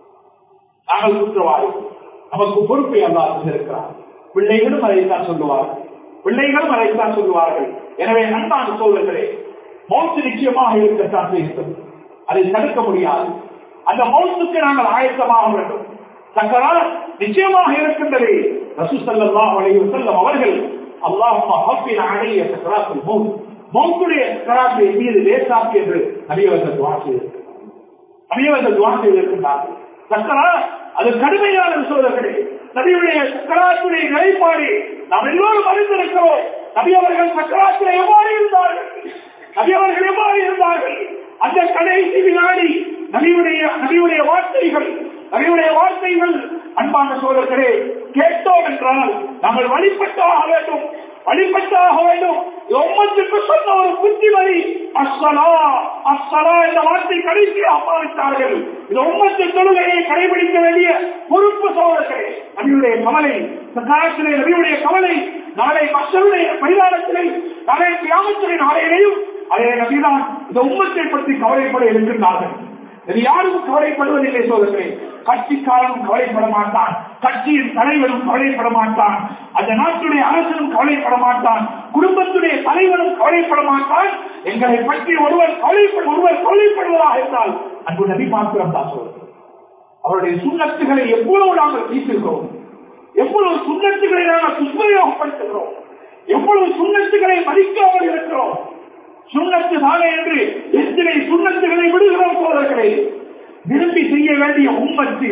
நாங்கள் குற்றவாளி. நமக்கு பொறுப்பை அல்லாஹ் தந்திருக்கிறார். பிள்ளைகளும் அதைத்தான் சொல்லுவார்கள், பிள்ளைகளும் அதைத்தான் சொல்லுவார்கள். எனவே அன்பான சோதரர்களே, மௌத்து நிச்சயமாக இருக்கத்தான் செய்கிறது. அதை தடுக்க முடியாது. அந்த மௌத்துக்கு நாங்கள் ஆயத்தமாக வேண்டும். சக்கராத் நிச்சயமாக இருக்கின்றது. ரசூல் ஸல்லல்லாஹு அலைஹி வஸல்லம் அவர்கள் அல்லாஹும்ம ஹஃபின் அலைய சக்கராத்துல் மௌத், மௌத்துடைய சக்கராத்தை மீது லேசாக்கி என்று நபி அவர்கள் துஆ செய்திருக்கிறார்கள். நபி அவர்கள் துஆ செய்திருக்கிறார்கள். சக்கராத் அது கடுமையான சோதனை. நபியுடைய சக்கராத்துடைய நிலைப்பாடு நாம் எல்லோரும் அறிந்திருக்கிறோம். நபி அவர்கள் சக்கராத்திலே எவ்வாறு இருந்தார்கள், நபி அவர்கள் எவ்வாறு இருந்தார்கள்? அந்த கடைசி வினாடி நபியுடைய நபியுடைய வார்த்தைகள், நபியுடைய வார்த்தைகள் அன்பான சோதர்களே, கேட்டோம் என்றால் நாங்கள் வழிபட்டாக வேண்டும், வழிபட்டாக வேண்டும். உம்மத்துக்கு சொன்ன ஒரு புத்திமதி அஸ்ஸலா, அஸ்ஸலா என்ற வார்த்தை கடைசியாக பாவித்தார்கள். இந்த உம்மத்து தொழுகையை கடைபிடிக்க வேண்டிய பொறுப்பு சோதர்களே. நபியுடைய கவலை, சக்கராத்திலே நபியுடைய கவலை, நாளை மக்களுடைய மைதானத்திலே, நாளை கியாமத்துடைய நாளையிலேயும் அதே நபிதான் இந்த உம்மத்தை பற்றி கவலைப்பட இருக்கின்றார்கள். இது யாரும் கவலைப்படுவதில்லை சோதர்களே. கட்சிக்காரனும் கவலைப்பட மாட்டான், கட்சியின் தலைவரும் கவலைப்பட மாட்டான், அந்த நாட்டுடைய அரசனும் கவலைப்பட மாட்டான், குடும்பத்துடைய தலைவனும் கவலைப்பட மாட்டான். எங்களை பற்றி ஒருவர் கவலைப்பட ஒருவர் கவலைப்படுவதாக இருந்தால் அன்பு நபி மாத்திரம் தான் சொல்வது. அவருடைய சுண்ணத்துகளை எவ்வளவு நாங்கள் தீர்த்திருக்கிறோம், எவ்வளவு சுண்ணத்துகளை நாங்கள் துஷ்பிரயோகப்படுத்துகிறோம், எவ்வளவு சுண்ணத்துகளை மதிக்காமல் இருக்கிறோம். சுண்ணத்து தானே என்று எத்தனை சுண்ணத்துகளை விடுகிறோம் சோதர்களே. விரும்பி செய்ய வேண்டிய உம்மத்து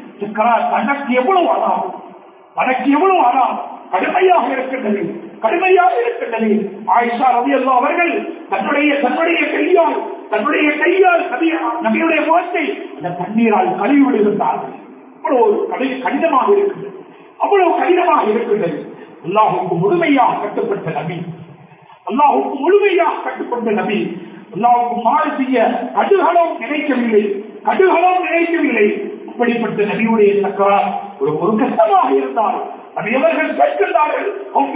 தனக்கு எவ்வளவு ஆறாம், தனக்கு எவ்வளவு ஆறாம் கடுமையாக இருக்கின்றது, கடுமையாக இருக்கின்றது. ஆயிஷா ரலியல்லாஹு அவர்கள் தன்னுடைய தன்னுடைய கையால் தன்னுடைய கையால் நபியுடைய முகத்தை அந்த தண்ணீரால் கழுவி விடுகின்றார்கள். அவ்வளவு கடினமாக இருக்கின்றது, அவ்வளவு கடினமாக இருக்கின்றது. அல்லாஹ்வுக்கு முழுமையாக கட்டுப்பட்ட நபி, அல்லாஹ்வுக்கு முழுமையாக கட்டுப்பட்ட நபி, அல்லாஹ்வுக்கு மாறு செய்ய கடுகளவும் நினைக்கவில்லை, கடுகளவும் நினைக்கவில்லை. அப்படிப்பட்ட நபியுடைய சக்கராத் ஒரு ஒரு கஷ்டமாக இருந்தால் நபியவர்கள் கேட்கின்றார்கள்,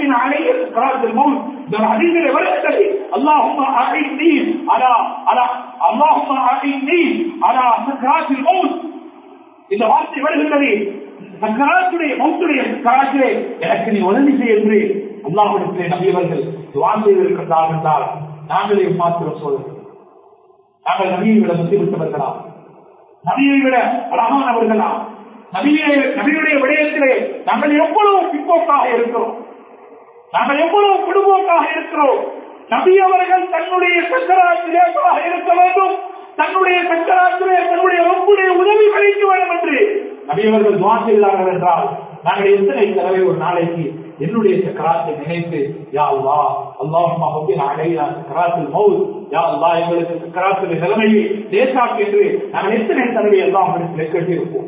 அல்லாஹும்ம அஇன்னி அலா அலா அல்லாஹும்ம அஇன்னி அலா சக்கராத்தில் மௌத். இந்த வார்த்தை வருகின்றது. சக்கராத்துடைய மௌத்துடைய சக்கராத்திலே எனக்கு நீ உதவி செய் என்று அல்லாஹ்விடத்திலே நபியவர்கள் துஆ செய்திருக்கிறார்கள் என்றால் நாங்களே மாத்திரம் சொல்லுங்கள். நாங்கள் நபியை விட முத்திவிட்டவர்களா, நபியை விட அழகானவர்களா, நபியை நபியுடைய விடயத்திலே நாங்கள் எவ்வளவு பிற்போக்காக இருக்கிறோம், நாங்கள் எவ்வளவு பிற்போக்காக இருக்கிறோம். நபி அவர்கள் தன்னுடைய சக்கராத்திலே இருக்க வேண்டும், தன்னுடைய சக்கராத்திலே தன்னுடைய ஒப்புடைய உதவி கிடைக்க வேண்டும் என்று நபி அவர்கள் துஆ செய்தார்கள் என்றால் நாங்கள் எத்தனை தடவை ஒரு நாளைக்கு என்னுடைய சக்கராத்தை நினைத்து யா அல்லாஹ் அல்லாஹும்ம ஹஃபின் அலைனா சக்கராத்துல் மௌத், யா அல்லாஹ் எங்களுக்கு சக்கராத்துடைய நிலைமையை லேசாக்கு என்று நாங்கள் எத்தனை தடவை அல்லாஹ்விடத்தில் கேட்டிருப்போம்.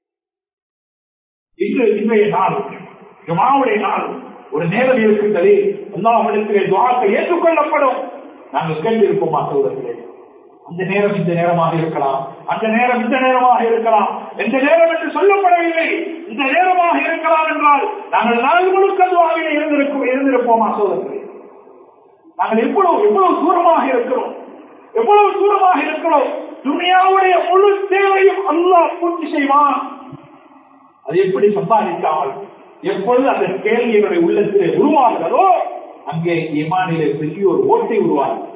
இன்று இன்றைய நாள் ஜுமாவுடைய நாள் ஒரு நேரம் இருக்கின்றது. அல்லாஹ்விடத்திலே துஆக்கள் ஏற்றுக்கொள்ளப்படும். நாங்கள் கேட்டிருப்போமா சகோதரர்களே? அந்த நேரம் இந்த நேரமாக இருக்கலாம், அந்த நேரம் இந்த நேரமாக இருக்கலாம், எந்த நேரம் என்று சொல்லப்படவில்லை. இந்த நேரமாக இருக்கலாம் என்றால் நாங்கள் நாள் முழுக்க துஆவிலே இருந்திருப்போம் இருந்திருப்போமா சகோதரர்களே? நாங்கள் எவ்வளவு எவ்வளவு தூரமாக இருக்கிறோம், எவ்வளவு தூரமாக இருக்கிறோம். துனியாவுடைய முழு தேவையும் அல்லாஹ் பூர்த்தி செய்வான். அது எப்படி சம்பாதிக்காமல் எப்பொழுது அந்த கேள்வி என்னுடைய உள்ளத்திலே உருவாகிறதோ அங்கே ஈமானிலே பெரிய ஒரு ஓட்டை உருவாகும்.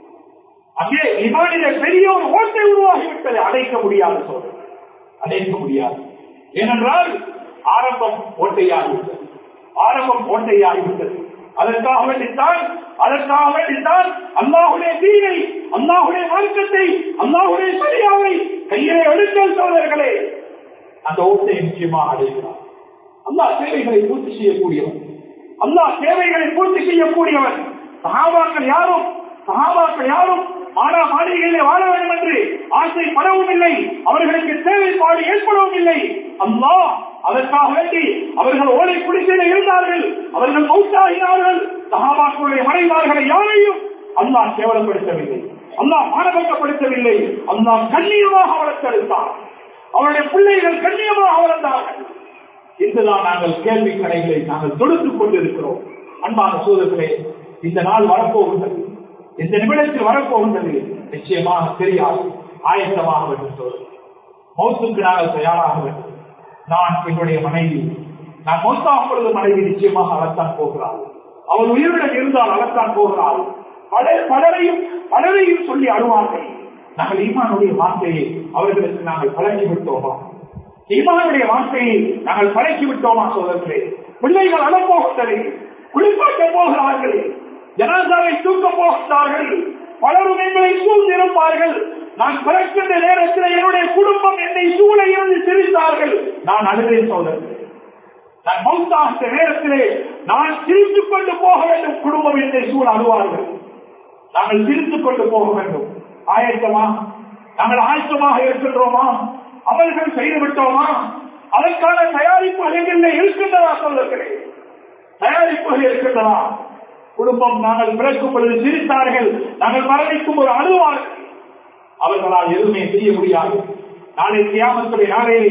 அங்கே ஈமானிலே பெரிய ஒரு ஓட்டை உருவாகிவிட்டது. அடைக்க முடியாது சொல்ற அடைக்க முடியாது. ஏனென்றால் ஆரம்பம் ஓட்டையாகிவிட்டது, ஆரம்பம் ஓட்டையாகிவிட்டது. அதற்காக வேண்டித்தான் அதற்காக வேண்டித்தான் அல்லாஹுடைய தீனை, அல்லாஹுடைய மார்க்கத்தை, அல்லாஹுடைய சரியாவை கையிலே எடுத்தல் சோதர்களே அந்த ஓட்டை நிச்சயமாக அடைகிறார். அல்லாஹ் தேவைகளை பூர்த்தி செய்யக்கூடியவன், அல்லாஹ் தேவைகளை பூர்த்தி செய்யக்கூடியவன். சஹாபாக்கள் யாரும் சஹாபாக்கள் யாரும் மாடா மாளிகையிலே வாழ வேண்டும் என்று ஆசைப்படவும் இல்லை, அவர்களுக்கு தேவைப்பாடு ஏற்படவும் இல்லை. அல்லாஹ் அதற்காக வேண்டி அவர்கள் ஓலை குடிசையில் இருந்தார்கள், அவர்கள் மௌத்தாகினார்கள். சஹாபாக்களுடைய மனைவார்களை யாரையும் அல்லாஹ் கேவலப்படுத்தவில்லை, அல்லாஹ் மானபங்கப்படுத்தவில்லை. அல்லாஹ் கண்ணியமாக வளர்த்தெடுத்தார், அவருடைய பிள்ளைகள் கண்ணியமாக வளர்ந்தார்கள். இன்றுதான் நாங்கள் கேள்வி கடைகளை நாங்கள் தொடுத்துக் கொண்டிருக்கிறோம். அன்பான சோதர்களே, இந்த நாள் வரப்போகின்றது, இந்த நிமிடத்தில் வரப்போகின்றது நிச்சயமாக தெரியாது. ஆயத்தமாக வேண்டும் சோதனை, மௌத்துக்கு நாங்கள் தயாராக வேண்டும். நான் என்னுடைய மனைவி, நான் மௌத்தாகும் பொழுது மனைவி நிச்சயமாக அழத்தான் போகிறாள், அவள் உயிருடன் இருந்தால் அழத்தான் போகிறாள். பலரையும் பலரையும் சொல்லி அழுவார்கள். நாங்கள் ஈமானுடைய வார்த்தையை அவர்களுக்கு நாங்கள் பழக்கி விட்டோமா? ஈமானுடைய வார்த்தையை நாங்கள் பழக்கி விட்டோமா சோதர்களே? பிள்ளைகள் அழப்போகின்றன, குளிப்பாட்ட போகிறார்கள், ஜனாசாவை தூக்க போகிறார்கள், பலரும் எங்களை சூழ்ந்திருப்பார்கள். நான் பிறக்கின்ற நேரத்தில் என்னுடைய குடும்பம் என்னை சூழ இருந்து சிரித்தார்கள், நான் அழுதேன் சோதர்களே. நான் மௌத்தாகின்ற நேரத்திலே நான் சிரித்துக் கொண்டு போக வேண்டும், குடும்பம் என்னை சூழ அழுவார்கள், நாங்கள் சிரித்துக் கொண்டு போக வேண்டும். ஆயத்தமா? நாங்கள் ஆயத்தமாக இருக்கின்றோமா? அமல்கள் செய்து விட்டோமா? அதற்கான தயாரிப்புகள் எங்கே இருக்கின்றதா சொல்லுகிறே? தயாரிப்புகள் இருக்கின்றதா? குடும்பம் நாங்கள் பிறக்கும் பொழுது சிரித்தார்கள், நாங்கள் மரணிக்கும் ஒரு அழுவார்கள், அவர்களால் எதுவுமே செய்ய முடியாது. நாளை கியாமத்துடைய நாளையே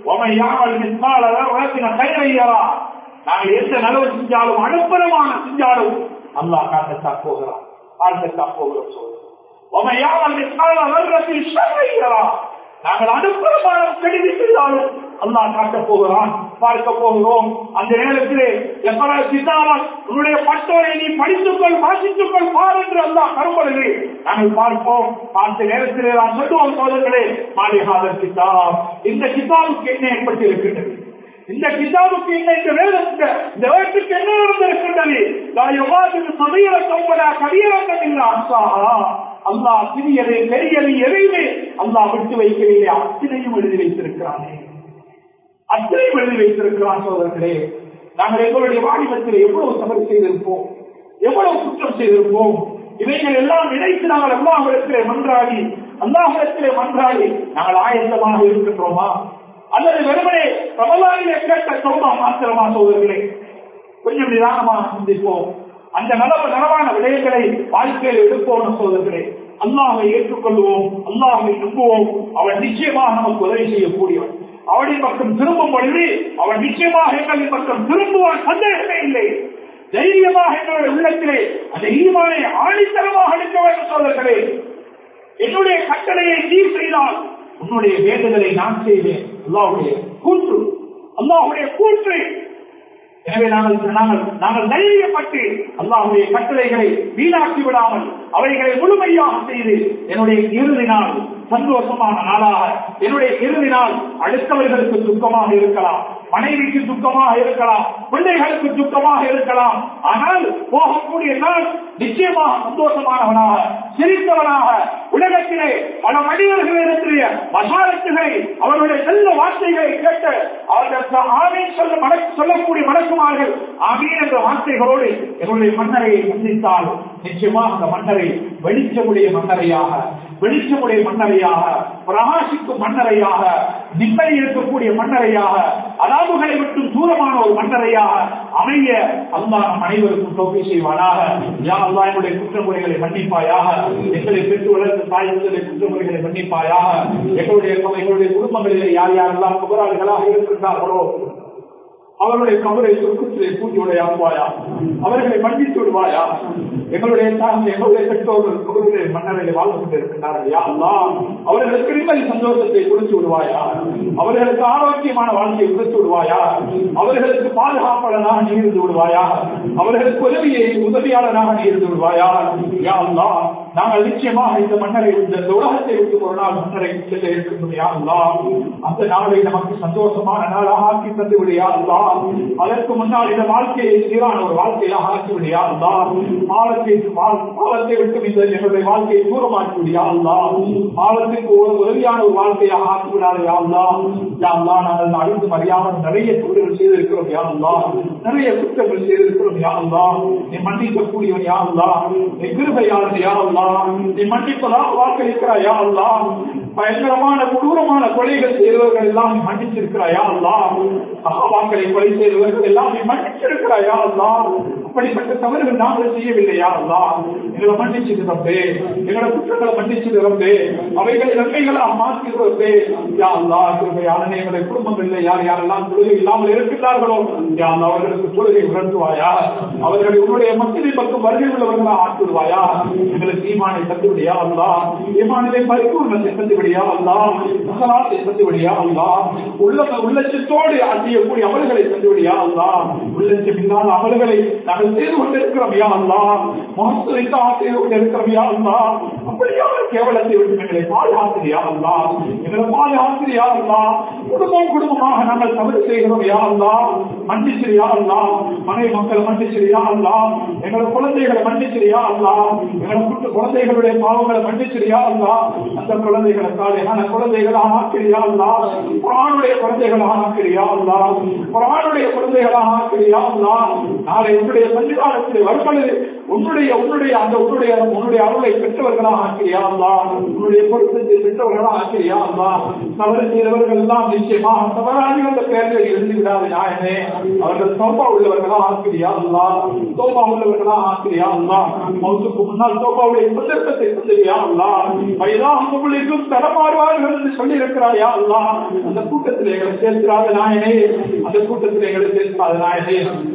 நாங்கள் எந்த நலவு செஞ்சாலும் அனுப்பலமான செஞ்சாலும் அல்லாஹ் காட்டத்தான் போகிறான், பார்க்கத்தான் போகிறோம். நாங்கள் அனுப்பலமான கெடுதி செய்தாலும் அல்லாஹ் காட்டப் போகிறான், பார்க்க போகிறோம். அந்த நேரத்திலே உன்னுடைய பட்டோரை நீ படித்துக்கொள், வாசித்துக்கொள், பார் என்று அல்லாஹ் கரும்பொழுது நாங்கள் பார்ப்போம். பார்த்த நேரத்திலே நான் சொல்லுவோம் சோதர்களே, மாளிகாதர் கிதாப், இந்த கிதாபுக்கு என்ன ஏற்பட்டிருக்கின்றது, இந்த கிதாபுக்கு என்ன, இந்த வேதத்துக்கு இந்த வேதத்துக்கு என்ன நடந்திருக்கின்றது? சபையில கம்பலா கவியரங்கம் இல்லை அம்சாஹா, அல்லாஹ் சிறியது பெரியது எதையுமே அல்லாஹ் விட்டு வைக்கவில்லை, அத்தனையும் எழுதி வைத்திருக்கிறானே, அத்தனையும் எழுதி வைத்திருக்கிறான். சோதர்களே, நாங்கள் எங்களுடைய வாலிபத்தில் எவ்வளவு தவறு செய்திருப்போம், எவ்வளவு குற்றம் செய்திருப்போம். இவைகள் எல்லாம் நினைத்து நாங்கள் அல்லாஹ்விடத்திலே மன்றாடி அல்லாஹ்விடத்திலே மன்றாடி நாங்கள் ஆயத்தமாக இருக்கின்றோமா? அல்லது வெறுமனே ரமலானிலே கேட்ட சௌபா மாத்திரமா? சோதர்களே, கொஞ்சம் நிதானமாக சிந்திப்போம். அந்த நலவு நலவான விடயங்களை வாழ்க்கையில் எடுப்போம். சோதர்களே, அல்லாஹ்வை ஏற்றுக்கொள்வோம், அல்லாஹ்வை நம்புவோம். அவன் நிச்சயமாக நமக்கு உதவி செய்யக்கூடியவன். அவனின் பக்கம் திரும்பும் பொழுது அவன் நிச்சயமாக எங்களின் பக்கம் திரும்புவான், சந்தேகமே இல்லை. தைரியமாக எங்களுடைய உள்ளத்திலே அந்த ஈமானை ஆணித்தரமாக அளிக்க வேண்டும். சோதர்களே, என்னுடைய கட்டளையை நீ செய்தால் உன்னுடைய வேண்டுதலை நான் செய்வேன். அல்லாஹ்வுடைய கூற்று, அல்லாஹ்வுடைய கூற்று. எனவே நாங்கள் நாங்கள் நாங்கள் தைரியப்பட்டு அல்லாஹ்வுடைய கட்டளைகளை வீணாக்கி விடாமல் அவைகளை முழுமையாக செய்து என்னுடைய இறுதி நாள் சந்தோஷமான நாளாக, என்னுடைய இறுதி நாள் அடுத்தவர்களுக்கு துக்கமாக இருக்கலாம், மனைவிக்கு துக்கமாக இருக்கலாம், பிள்ளைகளுக்கு துக்கமாக இருக்கலாம். ஆனால் போகக்கூடிய நாள் நிச்சயமாக சந்தோஷமானவனாக, சிரித்தவனாக, உலகத்திலே பல மனிதர்களிடத்திலே வசாரத்துகளை அவர்களுடைய செல்ல வார்த்தைகளை கேட்டு அவர்களுக்கு ஆமீன் சொல்ல மடக்கு சொல்லக்கூடிய மடக்குமார்கள் ஆமீன் என்ற வார்த்தைகளோடு என்னுடைய மன்னரையை சந்தித்தால் நிச்சயமாக அந்த மன்னரை வெளிச்சமுடைய மன்னரையாக, வெளிச்சமுடைய மன்னரையாக, பிரகாசிக்கும் மன்னரையாக, நிம்மதி இருக்கக்கூடிய மன்னரையாக, அலாபுகளை விட்டு தூரமான ஒரு மன்னரையாக அமைய அல்லாஹ் நம் அனைவருக்கும் தௌஃபீக் செய்வானாக. யா அல்லாஹ் என்னுடைய குற்றமுறைகளை மன்னிப்பாயாக, எங்களை பெற்று வளர்ந்த தாய்களுடைய குற்றமுறைகளை மன்னிப்பாயாக. எங்களுடைய எங்களுடைய குடும்பங்களிலே யார் யாரெல்லாம் புகழாளிகளாக இருக்கின்றார்களோ அவர்களுடைய கபரை சொர்க்கத்திலே பூஜையுடைய ஆகுவாயா, அவர்களை மன்னித்து விடுவாயா. எங்களுடைய தாழ்ந்த எங்களுடைய பெற்றோர்கள் கபருடைய மன்னரையில் வாழ்ந்து கொண்டிருக்கிறார்கள். யா அல்லாஹ், அவர்களுக்கு நிம்மதி சந்தோஷத்தை கொடுத்து விடுவாயா, அவர்களுக்கு ஆரோக்கியமான வாழ்க்கையை கொடுத்து விடுவாயா, அவர்களுக்கு பாதுகாப்பாளனாக நீ இருந்து விடுவாயா, அவர்களுக்கு உதவியை உதவியாளனாக நீ இருந்து விடுவாயா. யா அல்லாஹ், நாங்கள் நிச்சயமாக இந்த மன்னரை இந்த உலகத்தை விட்டு ஒரு நாள் மன்னரை செல்ல இருக்கின்றோம். யா அல்லாஹ், அந்த நாளை நமக்கு சந்தோஷமான நாளாக ஆக்கி தந்து விடியா அல்லாஹ். அதற்கு முன்னால் இந்த வாழ்க்கையை சீரான ஒரு வாழ்க்கையாக ஆக்கி விடியா அல்லாஹ். பாலத்தை பாலத்தை விட்டு இந்த எங்களுடைய வாழ்க்கையை தூரமாக்கி விடியா அல்லாஹ். பாலத்துக்கு ஒரு உதவியான ஒரு வாழ்க்கையாக ஆக்கி விடாது யா அல்லாஹ். யா அல்லாஹ், நாங்கள் அறிந்து அறியாமல் நிறைய தொழில்கள் செய்திருக்கிறோம் யா அல்லாஹ், நிறைய குற்றங்கள் செய்திருக்கிறோம் யா அல்லாஹ். நீ மன்னிக்கக்கூடியவன் யா அல்லாஹ், நீ கிருபையாளன் யா அல்லாஹ், நீ மன்னிப்பதாக வாக்களிக்கிறாய் யா அல்லாஹ். பயங்கரமான கொடூரமான கொலைகள் செய்தவர்கள் எல்லாம் மன்னிச்சிருக்கிறாயா அல்லாஹ். சஹாபாக்களை கொலை செய்தவர்கள் எல்லாம் மன்னிச்சிருக்கிறாயா அல்லாஹ். அப்படிப்பட்ட தவறுகள் நாங்கள் செய்யவில்லையா அல்லாஹ். எங்களை மன்னிச்சிருந்தே, எங்களை குற்றங்களை மன்னிச்சிருந்தே, அவைகளை நன்மைகளாக மாற்றிருந்தே யா அல்லாஹ். கிருபையாளனே, எங்களுடைய குடும்பங்களில் யார் யாரெல்லாம் தொழுகை இல்லாமல் இருக்கிறார்களோ யா அல்லாஹ், அவர்களுக்கு தொழுகை உணர்த்துவாயா, அவர்களை உன்னுடைய மக்களை பக்கம் வருகை உள்ளவர்களாக ஆக்கிடுவாயா. எங்களுக்கு ஈமானை தந்துவிடியா அல்லாஹ், ஈமானிலே பரிபூர்ணத்தை தந்துவிடியா அல்லாஹ், நகராத்தை தந்துவிடியா அல்லாஹ், உள்ள உள்ளச்சத்தோடு அடையக்கூடிய அமல்களை தந்துவிடியா அல்லாஹ். உள்ளச்சம் இல்லாத அமல்களை நாங்கள் செய்து கொண்டிருக்கிறோம் யா அல்லாஹ், மகத்துவத்தாக செய்து கொண்டிருக்கிறோம் யா அல்லாஹ். அப்படியான கேவலத்தை விட்டு எங்களை பாதுகாத்திரியா அல்லாஹ், எங்களை பாதுகாத்திரியா அல்லாஹ். குடும்பம் குடும்பமாக நாங்கள் தவறு செய்கிறோம் யா அல்லாஹ், மன்னிச்சிரியா அல்லாஹ். மனைவி மக்களை மன்னிச்சிரியா அல்லாஹ், எங்களை குழந்தைகளை மன்னிச்சிரியா அல்லாஹ், எங்களை குழந்தைகளுடைய பாவங்களை மன்னிச்சிரியா அல்லாஹ். அந்த குழந்தைகளை காலையான குழந்தைகளாக ஆக்கிரியா அல்லாஹ், குர்ஆனுடைய குழந்தைகளாக ஆக்கிரியா அல்லாஹ், குர்ஆனுடைய குழந்தைகளாக ஆக்கிரியா அல்லாஹ். நாளை உன்னுடைய சன்னிதானத்தில் வருவது உன்னுடைய உன்னுடைய அந்த உன்னுடைய உன்னுடைய அருளை பெற்றவர்களாக ஆக்கிரியா அல்லாஹ், உன்னுடைய பொருத்தத்தை பெற்றவர்களாக ஆக்கிரியா அல்லாஹ். தவறு செய்தவர்கள் எல்லாம் நிச்சயமாக தவறாக அந்த பெயர்களை எழுதி விடாது நாயனே, அவர்கள் தௌபா உள்ளவர்களாக ஆக்கிரியா அல்லாஹ், தௌபா உள்ளவர்களாக ஆக்கிரியா அல்லாஹ். மௌத்துக்கு முன்னால் தௌபாவுடைய சந்தர்ப்பத்தை தந்திரியா அல்லாஹ். வயதாக உங்களுக்கும் தரமாறுவார்கள் என்று சொல்லி இருக்கிறாயா அல்லாஹ். அந்த கூட்டத்தில் எங்களை சேர்க்கிறாத நாயனே, அந்த கூட்டத்தில் எங்களை சேர்க்கிறாத நாயனே.